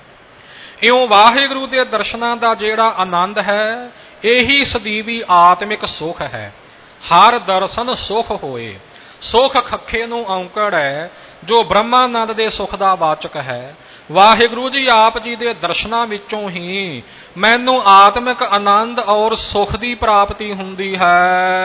ਇਉਂ ਵਾਹਿਗੁਰੂ ਦੇ ਦਰਸ਼ਨਾਂ ਦਾ ਜਿਹੜਾ ਆਨੰਦ ਹੈ, ਇਹੀ ਸਦੀਵੀ ਆਤਮਿਕ ਸੁਖ ਹੈ। ਹਰ ਦਰਸ਼ਨ ਸੁਖ ਹੋਏ। ਸੁਖ ਖੱਖੇ ਨੂੰ ਔਂਕੜ ਹੈ, ਜੋ ਬ੍ਰਹਮਾਨੰਦ ਦੇ ਸੁਖ ਦਾ ਵਾਚਕ ਹੈ। ਵਾਹਿਗੁਰੂ ਜੀ ਆਪ ਜੀ ਦੇ ਦਰਸ਼ਨਾਂ ਵਿੱਚੋਂ ਹੀ ਮੈਨੂੰ ਆਤਮਿਕ ਆਨੰਦ ਔਰ ਸੁਖ ਦੀ ਪ੍ਰਾਪਤੀ ਹੁੰਦੀ ਹੈ।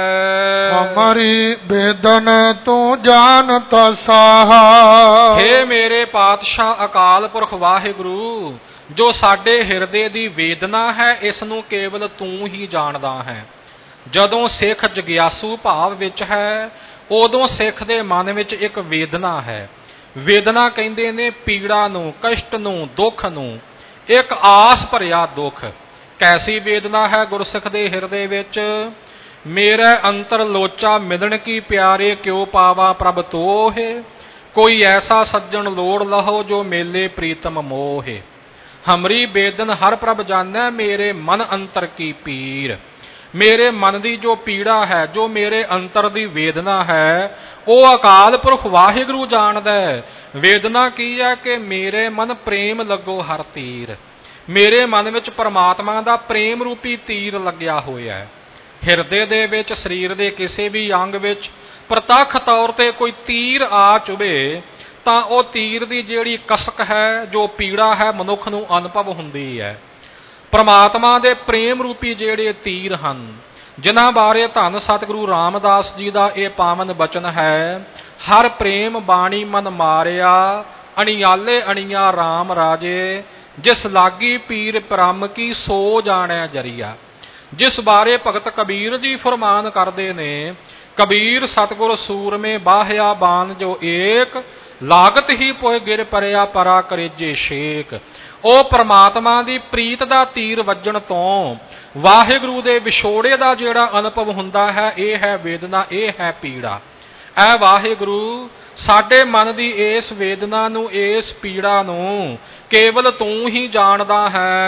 ਹਮਾਰੀ ਬੇਦਨ ਤੂੰ ਜਾਣਤ ਸਾਹਾ। ਹੇ ਮੇਰੇ ਪਾਤਸ਼ਾਹ ਅਕਾਲ ਪੁਰਖ ਵਾਹਿਗੁਰੂ, ਜੋ ਸਾਡੇ ਹਿਰਦੇ ਦੀ ਵੇਦਨਾ ਹੈ, ਇਸ ਨੂੰ ਕੇਵਲ ਤੂੰ ਹੀ ਜਾਣਦਾ ਹੈ। ਜਦੋਂ ਸਿੱਖ ਜਗਿਆਸੂ ਭਾਵ ਵਿੱਚ ਹੈ, ਉਦੋਂ ਸਿੱਖ ਦੇ ਮਨ ਵਿੱਚ ਇੱਕ ਵੇਦਨਾ ਹੈ। ਵੇਦਨਾ ਕਹਿੰਦੇ ਨੇ ਪੀੜਾ ਨੂੰ, ਕਸ਼ਟ ਨੂੰ, ਦੁੱਖ ਨੂੰ, ਇੱਕ ਆਸ ਭਰਿਆ ਦੁੱਖ। ਕੈਸੀ ਵੇਦਨਾ ਹੈ ਗੁਰਸਿੱਖ ਦੇ ਹਿਰਦੇ ਵਿੱਚ? ਮੇਰੇ ਅੰਤਰ ਲੋਚਾ ਮਿਲਣ ਕੀ ਪਿਆਰੇ, ਕਿਉ ਪਾਵਾ ਪ੍ਰਭ ਤੋਹੇ। ਕੋਈ ਐਸਾ ਸੱਜਣ ਲੋੜ ਲਹੋ, ਜੋ ਮੇਲੇ ਪ੍ਰੀਤਮ ਮੋਹੇ। ਹਮਰੀ ਬੇਦਨ ਹਰ ਪ੍ਰਭ ਜਾਣੈ, ਮੇਰੇ ਮਨ ਅੰਤਰ ਕੀ ਪੀਰ। ਮੇਰੇ ਮਨ ਦੀ ਜੋ ਪੀੜਾ ਹੈ, ਜੋ ਮੇਰੇ ਅੰਤਰ ਦੀ ਵੇਦਨਾ ਹੈ, ਉਹ ਅਕਾਲ ਪੁਰਖ ਵਾਹਿਗੁਰੂ ਜਾਣਦਾ ਹੈ। ਵੇਦਨਾ ਕੀ ਹੈ ਕਿ ਮੇਰੇ ਮਨ ਪ੍ਰੇਮ ਲੱਗੋ ਹਰ ਤੀਰ। ਮੇਰੇ ਮਨ ਵਿੱਚ ਪਰਮਾਤਮਾ ਦਾ ਪ੍ਰੇਮ ਰੂਪੀ ਤੀਰ ਲੱਗਿਆ ਹੋਇਆ ਹੈ। ਹਿਰਦੇ ਦੇ ਵਿੱਚ, ਸਰੀਰ ਦੇ ਕਿਸੇ ਵੀ ਅੰਗ ਵਿੱਚ ਪ੍ਰਤੱਖ ਤੌਰ ਤੇ ਕੋਈ ਤੀਰ ਆ ਚੁਭੇ ਤਾਂ ਉਹ ਤੀਰ ਦੀ ਜਿਹੜੀ ਕਸਕ ਹੈ, ਜੋ ਪੀੜਾ ਹੈ, ਮਨੁੱਖ ਨੂੰ ਅਨੁਭਵ ਹੁੰਦੀ ਹੈ। ਪਰਮਾਤਮਾ ਦੇ ਪ੍ਰੇਮ ਰੂਪੀ ਜਿਹੜੇ ਤੀਰ ਹਨ, ਜਿਨ੍ਹਾਂ ਬਾਰੇ ਧੰਨ ਸਤਿਗੁਰੂ ਰਾਮਦਾਸ ਜੀ ਦਾ ਇਹ ਪਾਵਨ ਬਚਨ ਹੈ, ਹਰ ਪ੍ਰੇਮ ਬਾਣੀ ਮਨ ਮਾਰਿਆ, ਅਣਿਆਲੇ ਅਣੀਆਂ ਰਾਮ ਰਾਜੇ, ਜਿਸ ਲਾਗੀ ਪੀਰ ਪ੍ਰਮ ਕੀ ਸੋ ਜਾਣੈ ਜਰੀਆ। ਜਿਸ ਬਾਰੇ ਭਗਤ ਕਬੀਰ ਜੀ ਫਰਮਾਨ ਕਰਦੇ ਨੇ, ਕਬੀਰ ਸਤਿਗੁਰ ਸੂਰਮੇ ਬਾਹਿਆ ਬਾਨ ਜੋ ਏਕ, ਲਾਗਤ ਹੀ ਪੋਇ ਗਿਰ ਪਰਿਆ ਪਰਾ ਕਰੇਜੇ ਸ਼ੇਕ। ਉਹ ਪਰਮਾਤਮਾ ਦੀ ਪ੍ਰੀਤ ਦਾ ਤੀਰ ਵੱਜਣ ਤੋਂ ਵਾਹਿਗੁਰੂ ਦੇ ਵਿਛੋੜੇ ਦਾ ਜਿਹੜਾ ਅਨੁਭਵ ਹੁੰਦਾ ਹੈ, ਇਹ ਹੈ ਵੇਦਨਾ, ਇਹ ਹੈ ਪੀੜਾ। ਐ ਵਾਹਿਗੁਰੂ, ਸਾਡੇ ਮਨ ਦੀ ਇਸ ਵੇਦਨਾ ਨੂੰ, ਇਸ ਪੀੜਾ ਨੂੰ ਕੇਵਲ ਤੂੰ ਹੀ ਜਾਣਦਾ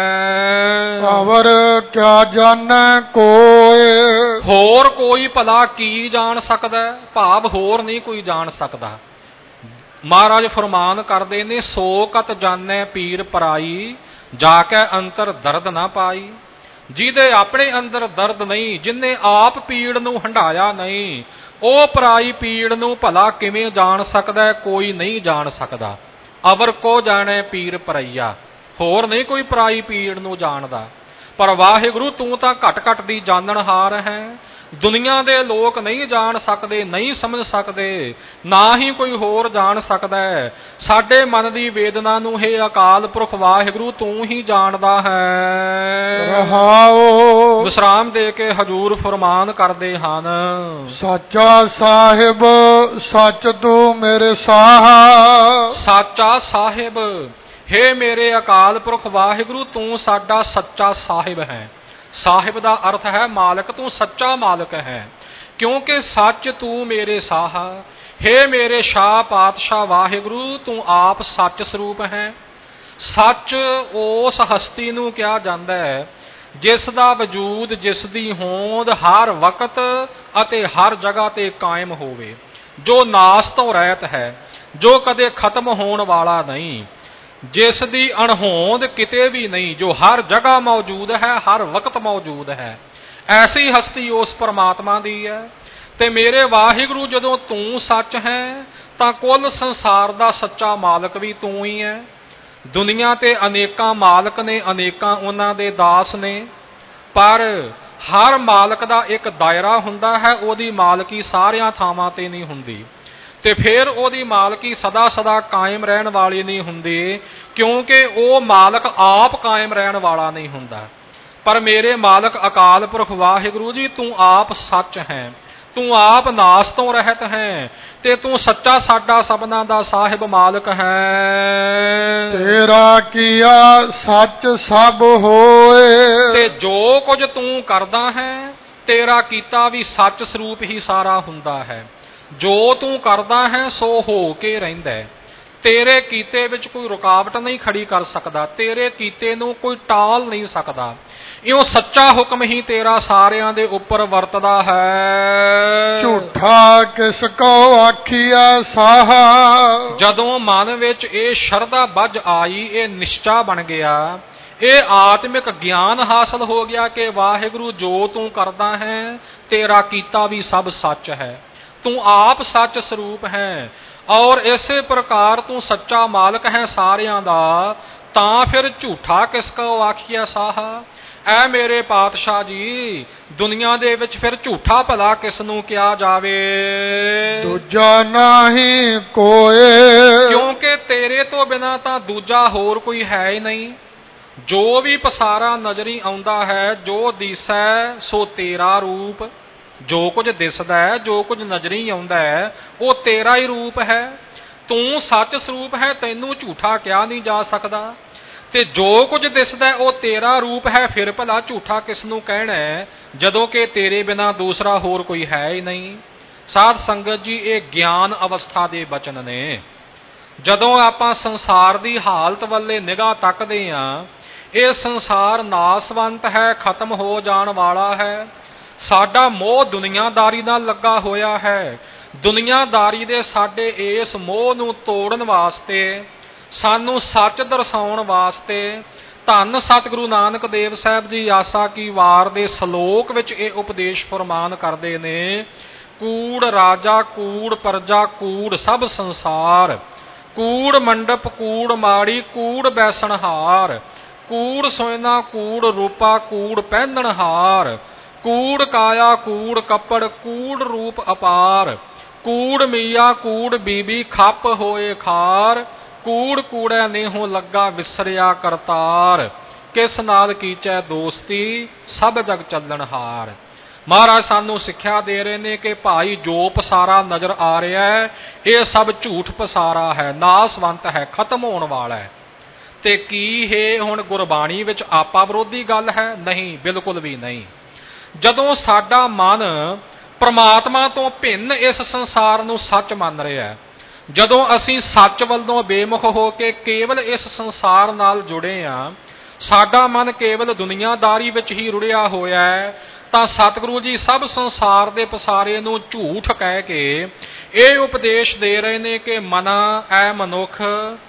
ਹੈ। ਅਵਰ ਕਿਆ ਜਾਣੈ ਕੋਇ। ਹੋਰ ਕੋਈ ਭਲਾ ਕੀ ਜਾਣ ਸਕਦਾ? ਭਾਵ ਹੋਰ ਨਹੀਂ ਕੋਈ ਜਾਣ ਸਕਦਾ। ਮਹਾਰਾਜ ਫਰਮਾਨ ਕਰਦੇ ਨੇ, ਸੋ ਕਤ ਜਾਣੈ ਪੀਰ ਪਰਾਈ, ਜਾ ਕੇ ਅੰਤਰ ਦਰਦ ਨਾ ਪਾਈ। ਜਿਹਦੇ ਆਪਣੇ ਅੰਦਰ ਦਰਦ ਨਹੀਂ, ਜਿਨੇ ਆਪ ਪੀੜ ਨੂੰ ਹੰਢਾਇਆ ਨਹੀਂ, ਉਹ ਪਰਾਈ ਪੀੜ ਨੂੰ ਭਲਾ ਕਿਵੇਂ ਜਾਣ ਸਕਦਾ? ਕੋਈ ਨਹੀਂ ਜਾਣ ਸਕਦਾ। ਅਵਰ ਕੋ ਜਾਣੈ ਪੀਰ ਪਰਈਆ, ਹੋਰ ਨਹੀਂ ਕੋਈ ਪਰਾਈ ਪੀੜ ਨੂੰ ਜਾਣਦਾ। ਪਰ ਵਾਹਿਗੁਰੂ ਤੂੰ ਤਾਂ ਘਟ ਘਟ ਦੀ ਜਾਣਨਹਾਰ ਹੈ। ਦੁਨੀਆ ਦੇ ਲੋਕ ਨਹੀਂ ਜਾਣ ਸਕਦੇ, ਨਹੀਂ ਸਮਝ ਸਕਦੇ, ਨਾ ਹੀ ਕੋਈ ਹੋਰ ਜਾਣ ਸਕਦਾ ਹੈ। ਸਾਡੇ ਮਨ ਦੀ ਵੇਦਨਾ ਨੂੰ ਹੈ ਅਕਾਲ ਪੁਰਖ ਵਾਹਿਗੁਰੂ ਤੂੰ ਹੀ ਜਾਣਦਾ ਹੈ। ਰਹਾਓ। ਵਿਸਰਾਮ ਦੇ ਕੇ ਹਜੂਰ ਫਰਮਾਨ ਕਰਦੇ ਹਨ, ਸਾਚਾ ਸਾਹਿਬ ਸੱਚ ਤੂੰ ਮੇਰੇ ਸਾਹਾ। ਸਾਚਾ ਸਾਹਿਬ, ਹੇ ਮੇਰੇ ਅਕਾਲ ਪੁਰਖ ਵਾਹਿਗੁਰੂ ਤੂੰ ਸਾਡਾ ਸੱਚਾ ਸਾਹਿਬ ਹੈ। ਸਾਹਿਬ ਦਾ ਅਰਥ ਹੈ ਮਾਲਕ, ਤੂੰ ਸੱਚਾ ਮਾਲਕ ਹੈ, ਕਿਉਂਕਿ ਸੱਚ ਤੂੰ ਮੇਰੇ ਸਾਹਾ। ਹੇ ਮੇਰੇ ਸ਼ਾਹ ਪਾਤਸ਼ਾਹ ਵਾਹਿਗੁਰੂ ਤੂੰ ਆਪ ਸੱਚ ਸਰੂਪ ਹੈ। ਸੱਚ ਉਸ ਹਸਤੀ ਨੂੰ ਕਿਹਾ ਜਾਂਦਾ ਹੈ ਜਿਸ ਦਾ ਵਜੂਦ, ਜਿਸ ਦੀ ਹੋਂਦ ਹਰ ਵਕਤ ਅਤੇ ਹਰ ਜਗ੍ਹਾ ਤੇ ਕਾਇਮ ਹੋਵੇ, ਜੋ ਨਾਸ ਤੋਂ ਰਹਿਤ ਹੈ, ਜੋ ਕਦੇ ਖਤਮ ਹੋਣ ਵਾਲਾ ਨਹੀਂ, ਜਿਸ ਦੀ ਅਣਹੋਂਦ ਕਿਤੇ ਵੀ ਨਹੀਂ, ਜੋ ਹਰ ਜਗ੍ਹਾ ਮੌਜੂਦ ਹੈ, ਹਰ ਵਕਤ ਮੌਜੂਦ ਹੈ। ਐਸੀ ਹਸਤੀ ਉਸ ਪਰਮਾਤਮਾ ਦੀ ਹੈ। ਤੇ ਮੇਰੇ ਵਾਹਿਗੁਰੂ ਜਦੋਂ ਤੂੰ ਸੱਚ ਹੈ ਤਾਂ ਕੁੱਲ ਸੰਸਾਰ ਦਾ ਸੱਚਾ ਮਾਲਕ ਵੀ ਤੂੰ ਹੀ ਹੈ। ਦੁਨੀਆ ਤੇ ਅਨੇਕਾਂ ਮਾਲਕ ਨੇ, ਅਨੇਕਾਂ ਉਹਨਾਂ ਦੇ ਦਾਸ ਨੇ, ਪਰ ਹਰ ਮਾਲਕ ਦਾ ਇੱਕ ਦਾਇਰਾ ਹੁੰਦਾ ਹੈ। ਉਹਦੀ ਮਾਲਕੀ ਸਾਰਿਆਂ ਥਾਵਾਂ ਤੇ ਨਹੀਂ ਹੁੰਦੀ, ਤੇ ਫਿਰ ਉਹਦੀ ਮਾਲਕੀ ਸਦਾ ਸਦਾ ਕਾਇਮ ਰਹਿਣ ਵਾਲੀ ਨਹੀਂ ਹੁੰਦੀ, ਕਿਉਂਕਿ ਉਹ ਮਾਲਕ ਆਪ ਕਾਇਮ ਰਹਿਣ ਵਾਲਾ ਨਹੀਂ ਹੁੰਦਾ। ਪਰ ਮੇਰੇ ਮਾਲਕ ਅਕਾਲ ਪੁਰਖ ਵਾਹਿਗੁਰੂ ਜੀ ਤੂੰ ਆਪ ਸੱਚ ਹੈ, ਤੂੰ ਆਪ ਨਾਸ ਤੋਂ ਰਹਿਤ ਹੈ, ਤੇ ਤੂੰ ਸੱਚਾ ਸਾਡਾ ਸਭਨਾ ਦਾ ਸਾਹਿਬ ਮਾਲਕ ਹੈ। ਤੇਰਾ ਕੀਆ ਸੱਚ ਸਭ ਹੋਏ। ਤੇ ਜੋ ਕੁਝ ਤੂੰ ਕਰਦਾ ਹੈ ਤੇਰਾ ਕੀਤਾ ਵੀ ਸੱਚ ਸਰੂਪ ਹੀ ਸਾਰਾ ਹੁੰਦਾ ਹੈ। ਜੋ ਤੂੰ ਕਰਦਾ ਹੈ ਸੋ ਹੋ ਕੇ ਰਹਿੰਦਾ ਹੈ। ਤੇਰੇ ਕੀਤੇ ਵਿੱਚ ਕੋਈ ਰੁਕਾਵਟ ਨਹੀਂ ਖੜੀ ਕਰ ਸਕਦਾ, ਤੇਰੇ ਕੀਤੇ ਨੂੰ ਕੋਈ ਟਾਲ ਨਹੀਂ ਸਕਦਾ। ਇਉਂ ਸੱਚਾ ਹੁਕਮ ਹੀ ਤੇਰਾ ਸਾਰਿਆਂ ਦੇ ਉੱਪਰ ਵਰਤਦਾ ਹੈ। ਝੂਠਾ ਕਿਸ ਕੋ ਆਖੀਆ ਸਾਹਾ। ਜਦੋਂ ਮਨ ਵਿੱਚ ਇਹ ਸ਼ਰਧਾ ਬੱਝ ਆਈ, ਇਹ ਨਿਸ਼ਚਾ ਬਣ ਗਿਆ, ਇਹ ਆਤਮਿਕ ਗਿਆਨ ਹਾਸਲ ਹੋ ਗਿਆ ਕਿ ਵਾਹਿਗੁਰੂ ਜੋ ਤੂੰ ਕਰਦਾ ਹੈ ਤੇਰਾ ਕੀਤਾ ਵੀ ਸਭ ਸੱਚ ਹੈ, ਤੂੰ ਆਪ ਸੱਚ ਸਰੂਪ ਹੈ, ਔਰ ਇਸੇ ਪ੍ਰਕਾਰ ਤੂੰ ਸੱਚਾ ਮਾਲਕ ਹੈ ਸਾਰਿਆਂ ਦਾ, ਤਾਂ ਫਿਰ ਝੂਠਾ ਕਿਸ ਕੋ ਆਖੀਆ ਸਾਹਾ। ਐ ਮੇਰੇ ਪਾਤਸ਼ਾਹ ਜੀ, ਦੁਨੀਆ ਦੇ ਵਿੱਚ ਫਿਰ ਝੂਠਾ ਭਲਾ ਕਿਸ ਨੂੰ ਕਿਹਾ ਜਾਵੇ। ਦੂਜਾ ਨਹੀਂ ਕੋਏ। ਕਿਉਂਕਿ ਤੇਰੇ ਤੋਂ ਬਿਨਾਂ ਤਾਂ ਦੂਜਾ ਹੋਰ ਕੋਈ ਹੈ ਹੀ ਨਹੀਂ। ਜੋ ਵੀ ਪਸਾਰਾ ਨਜ਼ਰੀ ਆਉਂਦਾ ਹੈ, ਜੋ ਦਿਸੈ ਸੋ ਤੇਰਾ ਰੂਪ। ਜੋ ਕੁਝ ਦਿਸਦਾ ਹੈ, ਜੋ ਕੁਝ ਨਜ਼ਰੀ ਆਉਂਦਾ ਹੈ, ਉਹ ਤੇਰਾ ਹੀ ਰੂਪ ਹੈ। ਤੂੰ ਸੱਚ ਸਰੂਪ ਹੈ, ਤੈਨੂੰ ਝੂਠਾ ਕਿਹਾ ਨਹੀਂ ਜਾ ਸਕਦਾ। ਤੇ ਜੋ ਕੁਝ ਦਿਸਦਾ ਉਹ ਤੇਰਾ ਰੂਪ ਹੈ, ਫਿਰ ਭਲਾ ਝੂਠਾ ਕਿਸ ਨੂੰ ਕਹਿਣਾ ਹੈ, ਜਦੋਂ ਕਿ ਤੇਰੇ ਬਿਨਾਂ ਦੂਸਰਾ ਹੋਰ ਕੋਈ ਹੈ ਹੀ ਨਹੀਂ। ਸਾਧ ਸੰਗਤ ਜੀ, ਇਹ ਗਿਆਨ ਅਵਸਥਾ ਦੇ ਬਚਨ ਨੇ। ਜਦੋਂ ਆਪਾਂ ਸੰਸਾਰ ਦੀ ਹਾਲਤ ਵੱਲੇ ਨਿਗਾਹ ਤੱਕਦੇ ਹਾਂ, ਇਹ ਸੰਸਾਰ ਨਾਸਵੰਤ ਹੈ, ਖਤਮ ਹੋ ਜਾਣ ਵਾਲਾ ਹੈ। ਸਾਡਾ ਮੋਹ ਦੁਨੀਆਦਾਰੀ ਨਾਲ ਲੱਗਾ ਹੋਇਆ ਹੈ। ਦੁਨੀਆਦਾਰੀ ਦੇ ਸਾਡੇ ਇਸ ਮੋਹ ਨੂੰ ਤੋੜਨ ਵਾਸਤੇ, ਸਾਨੂੰ ਸੱਚ ਦਰਸਾਉਣ ਵਾਸਤੇ ਧੰਨ ਸਤਿਗੁਰੂ ਨਾਨਕ ਦੇਵ ਸਾਹਿਬ ਜੀ ਆਸਾ ਕੀ ਵਾਰ ਦੇ ਸ਼ਲੋਕ ਵਿੱਚ ਇਹ ਉਪਦੇਸ਼ ਫਰਮਾਨ ਕਰਦੇ ਨੇ। ਕੂੜ ਰਾਜਾ, ਕੂੜ ਪ੍ਰਜਾ, ਕੂੜ ਸਭ ਸੰਸਾਰ, ਕੂੜ ਮੰਡਪ, ਕੂੜ ਮਾੜੀ, ਕੂੜ ਬੈਸਣਹਾਰ, ਕੂੜ ਸੋਇਨਾ, ਕੂੜ ਰੂਪਾ, ਕੂੜ ਪਹਿਨਣਹਾਰ, ਕੂੜ ਕਾਇਆ, ਕੂੜ ਕੱਪੜ, ਕੂੜ ਰੂਪ ਅਪਾਰ, ਕੂੜ ਮੀਆਂ, ਕੂੜ ਬੀਬੀ, ਖੱਪ ਹੋਏ ਖਾਰ, ਕੂੜ ਕੂੜੈ ਨੇਹੋ ਲੱਗਾ ਵਿਸਰਿਆ ਕਰਤਾਰ, ਕਿਸ ਨਾਲ ਕੀਚੈ ਦੋਸਤੀ ਸਭ ਜਗ ਚੱਲਣਹਾਰ। ਮਹਾਰਾਜ ਸਾਨੂੰ ਸਿੱਖਿਆ ਦੇ ਰਹੇ ਨੇ ਕਿ ਭਾਈ ਜੋ ਪਸਾਰਾ ਨਜ਼ਰ ਆ ਰਿਹਾ ਹੈ, ਇਹ ਸਭ ਝੂਠ ਪਸਾਰਾ ਹੈ, ਨਾਸਵੰਤ ਹੈ, ਖਤਮ ਹੋਣ ਵਾਲਾ ਹੈ। ਤੇ ਕੀ ਇਹ ਹੁਣ ਗੁਰਬਾਣੀ ਵਿੱਚ ਆਪਾ ਵਿਰੋਧੀ ਗੱਲ ਹੈ? ਨਹੀਂ, ਬਿਲਕੁਲ ਵੀ ਨਹੀਂ। ਜਦੋਂ ਸਾਡਾ ਮਨ ਪ੍ਰਮਾਤਮਾ ਤੋਂ ਭਿੰਨ ਇਸ ਸੰਸਾਰ ਨੂੰ ਸੱਚ ਮੰਨ ਰਿਹਾ ਹੈ, ਜਦੋਂ ਅਸੀਂ ਸੱਚ ਵੱਲੋਂ ਬੇਮੁਖ ਹੋ ਕੇ ਕੇਵਲ ਇਸ ਸੰਸਾਰ ਨਾਲ ਜੁੜੇ ਹਾਂ, ਸਾਡਾ ਮਨ ਕੇਵਲ ਦੁਨੀਆਦਾਰੀ ਵਿੱਚ ਹੀ ਰੁੜਿਆ ਹੋਇਆ ਹੈ, ਤਾਂ ਸਤਿਗੁਰੂ ਜੀ ਸਭ ਸੰਸਾਰ ਦੇ ਪਸਾਰੇ ਨੂੰ ਝੂਠ ਕਹਿ ਕੇ ਇਹ ਉਪਦੇਸ਼ ਦੇ ਰਹੇ ਨੇ ਕਿ ਮਨਾ ਐ ਮਨੁੱਖ,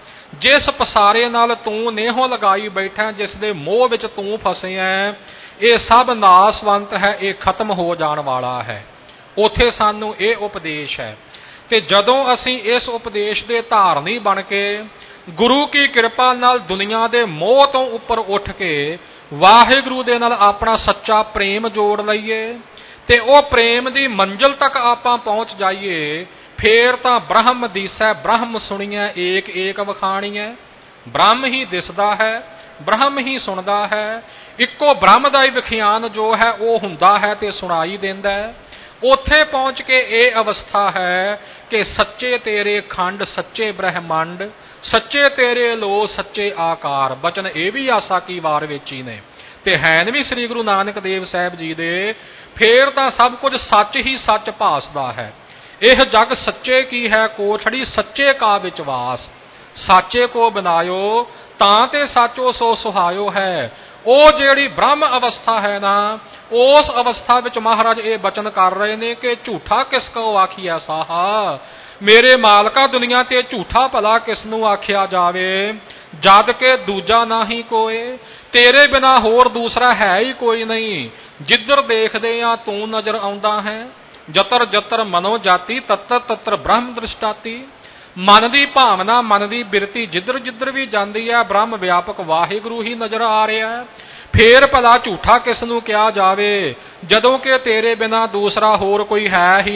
ਜਿਸ ਪਸਾਰੇ ਨਾਲ ਤੂੰ ਨੇਹੋਂ ਲਗਾਈ ਬੈਠਾ, ਜਿਸ ਦੇ ਮੋਹ ਵਿੱਚ ਤੂੰ ਫਸਿਆ, ਇਹ ਸਭ ਨਾਸਵੰਤ ਹੈ, ਇਹ ਖਤਮ ਹੋ ਜਾਣ ਵਾਲਾ ਹੈ। ਉੱਥੇ ਸਾਨੂੰ ਇਹ ਉਪਦੇਸ਼ ਹੈ। ਤੇ ਜਦੋਂ ਅਸੀਂ ਇਸ ਉਪਦੇਸ਼ ਦੇ ਧਾਰਨੀ ਬਣ ਕੇ ਗੁਰੂ ਕੀ ਕਿਰਪਾ ਨਾਲ ਦੁਨੀਆ ਦੇ ਮੋਹ ਤੋਂ ਉੱਪਰ ਉੱਠ ਕੇ ਵਾਹਿਗੁਰੂ ਦੇ ਨਾਲ ਆਪਣਾ ਸੱਚਾ ਪ੍ਰੇਮ ਜੋੜ ਲਈਏ ਤੇ ਉਹ ਪ੍ਰੇਮ ਦੀ ਮੰਜ਼ਿਲ ਤੱਕ ਆਪਾਂ ਪਹੁੰਚ ਜਾਈਏ, ਫੇਰ ਤਾਂ ਬ੍ਰਹਮ ਦੀਸੈ ਬ੍ਰਹਮ ਸੁਣੀਐ ਏਕ ਏਕ ਵਖਾਣੀਐ। ਬ੍ਰਹਮ ਹੀ ਦਿਸਦਾ ਹੈ, ਬ੍ਰਹਮ ਹੀ ਸੁਣਦਾ ਹੈ, ਇੱਕੋ ਬ੍ਰਹਮ ਦਾ ਹੀ ਵਿਖਿਆਨ ਜੋ ਹੈ ਉਹ ਹੁੰਦਾ ਹੈ ਤੇ ਸੁਣਾਈ ਦਿੰਦਾ ਹੈ। ਉੱਥੇ ਪਹੁੰਚ ਕੇ ਇਹ ਅਵਸਥਾ ਹੈ ਕਿ ਸੱਚੇ ਤੇਰੇ ਖੰਡ ਸੱਚੇ ਬ੍ਰਹਮੰਡ, ਸੱਚੇ ਤੇਰੇ ਲੋ ਸੱਚੇ ਆਕਾਰ। ਬਚਨ ਇਹ ਵੀ ਆਸਾ ਕੀ ਵਾਰ ਵਿੱਚ ਹੀ ਨੇ ਤੇ ਹੈਨ ਵੀ ਸ੍ਰੀ ਗੁਰੂ ਨਾਨਕ ਦੇਵ ਸਾਹਿਬ ਜੀ ਦੇ। ਫੇਰ ਤਾਂ ਸਭ ਕੁਝ ਸੱਚ ਹੀ ਸੱਚ ਭਾਸਦਾ ਹੈ। ਇਹ ਜਗ ਸੱਚੇ ਕੀ ਹੈ ਕੋਠੜੀ ਸੱਚੇ ਕਾ ਵਿਚਵਾਸ, ਸਾਚੇ ਕੋ ਬਨਾਇਓ ਤਾਂ ਤੇ ਸਾਚੋ ਸੋ ਸੁਹਾਇਓ ਹੈ। ਉਹ ਜਿਹੜੀ ਬ੍ਰਹਮ ਅਵਸਥਾ ਹੈ ਨਾ, ਉਸ ਅਵਸਥਾ ਵਿੱਚ ਮਹਾਰਾਜ ਇਹ ਬਚਨ ਕਰ ਰਹੇ ਨੇ ਕਿ ਝੂਠਾ ਕਿਸ ਕੋ ਆਖੀਐ ਸਾਹਾ, ਮੇਰੇ ਮਾਲਕਾ ਦੁਨੀਆ ਤੇ ਝੂਠਾ ਭਲਾ ਕਿਸ ਨੂੰ ਆਖਿਆ ਜਾਵੇ, ਜਦ ਕਿ ਦੂਜਾ ਨਾ ਹੀ ਕੋਏ, ਤੇਰੇ ਬਿਨਾ ਹੋਰ ਦੂਸਰਾ ਹੈ ਹੀ ਕੋਈ ਨਹੀਂ। ਜਿੱਧਰ ਦੇਖਦੇ ਆ ਤੂੰ ਨਜ਼ਰ ਆਉਂਦਾ ਹੈ, ਜਤਰ ਜਤਰ ਮਨੋ ਜਾਤੀ ਤਤਰ ਤਤਰ ਬ੍ਰਹਮ ਦ੍ਰਿਸ਼ਟਾਤੀ। ਮਨ ਦੀ ਭਾਵਨਾ, ਮਨ ਦੀ ਬਿਰਤੀ ਜਿੱਧਰ ਜਿੱਧਰ ਵੀ ਜਾਂਦੀ ਹੈ ਬ੍ਰਹਮ ਵਿਆਪਕ ਵਾਹਿਗੁਰੂ ਹੀ ਨਜ਼ਰ ਆ ਰਿਹਾ। ਫੇਰ ਭਲਾ ਝੂਠਾ ਕਿਸ ਨੂੰ ਕਿਹਾ ਜਾਵੇ ਜਦੋਂ ਕਿ ਤੇਰੇ ਬਿਨਾ ਦੂਸਰਾ ਹੋਰ ਕੋਈ ਹੈ ਹੀ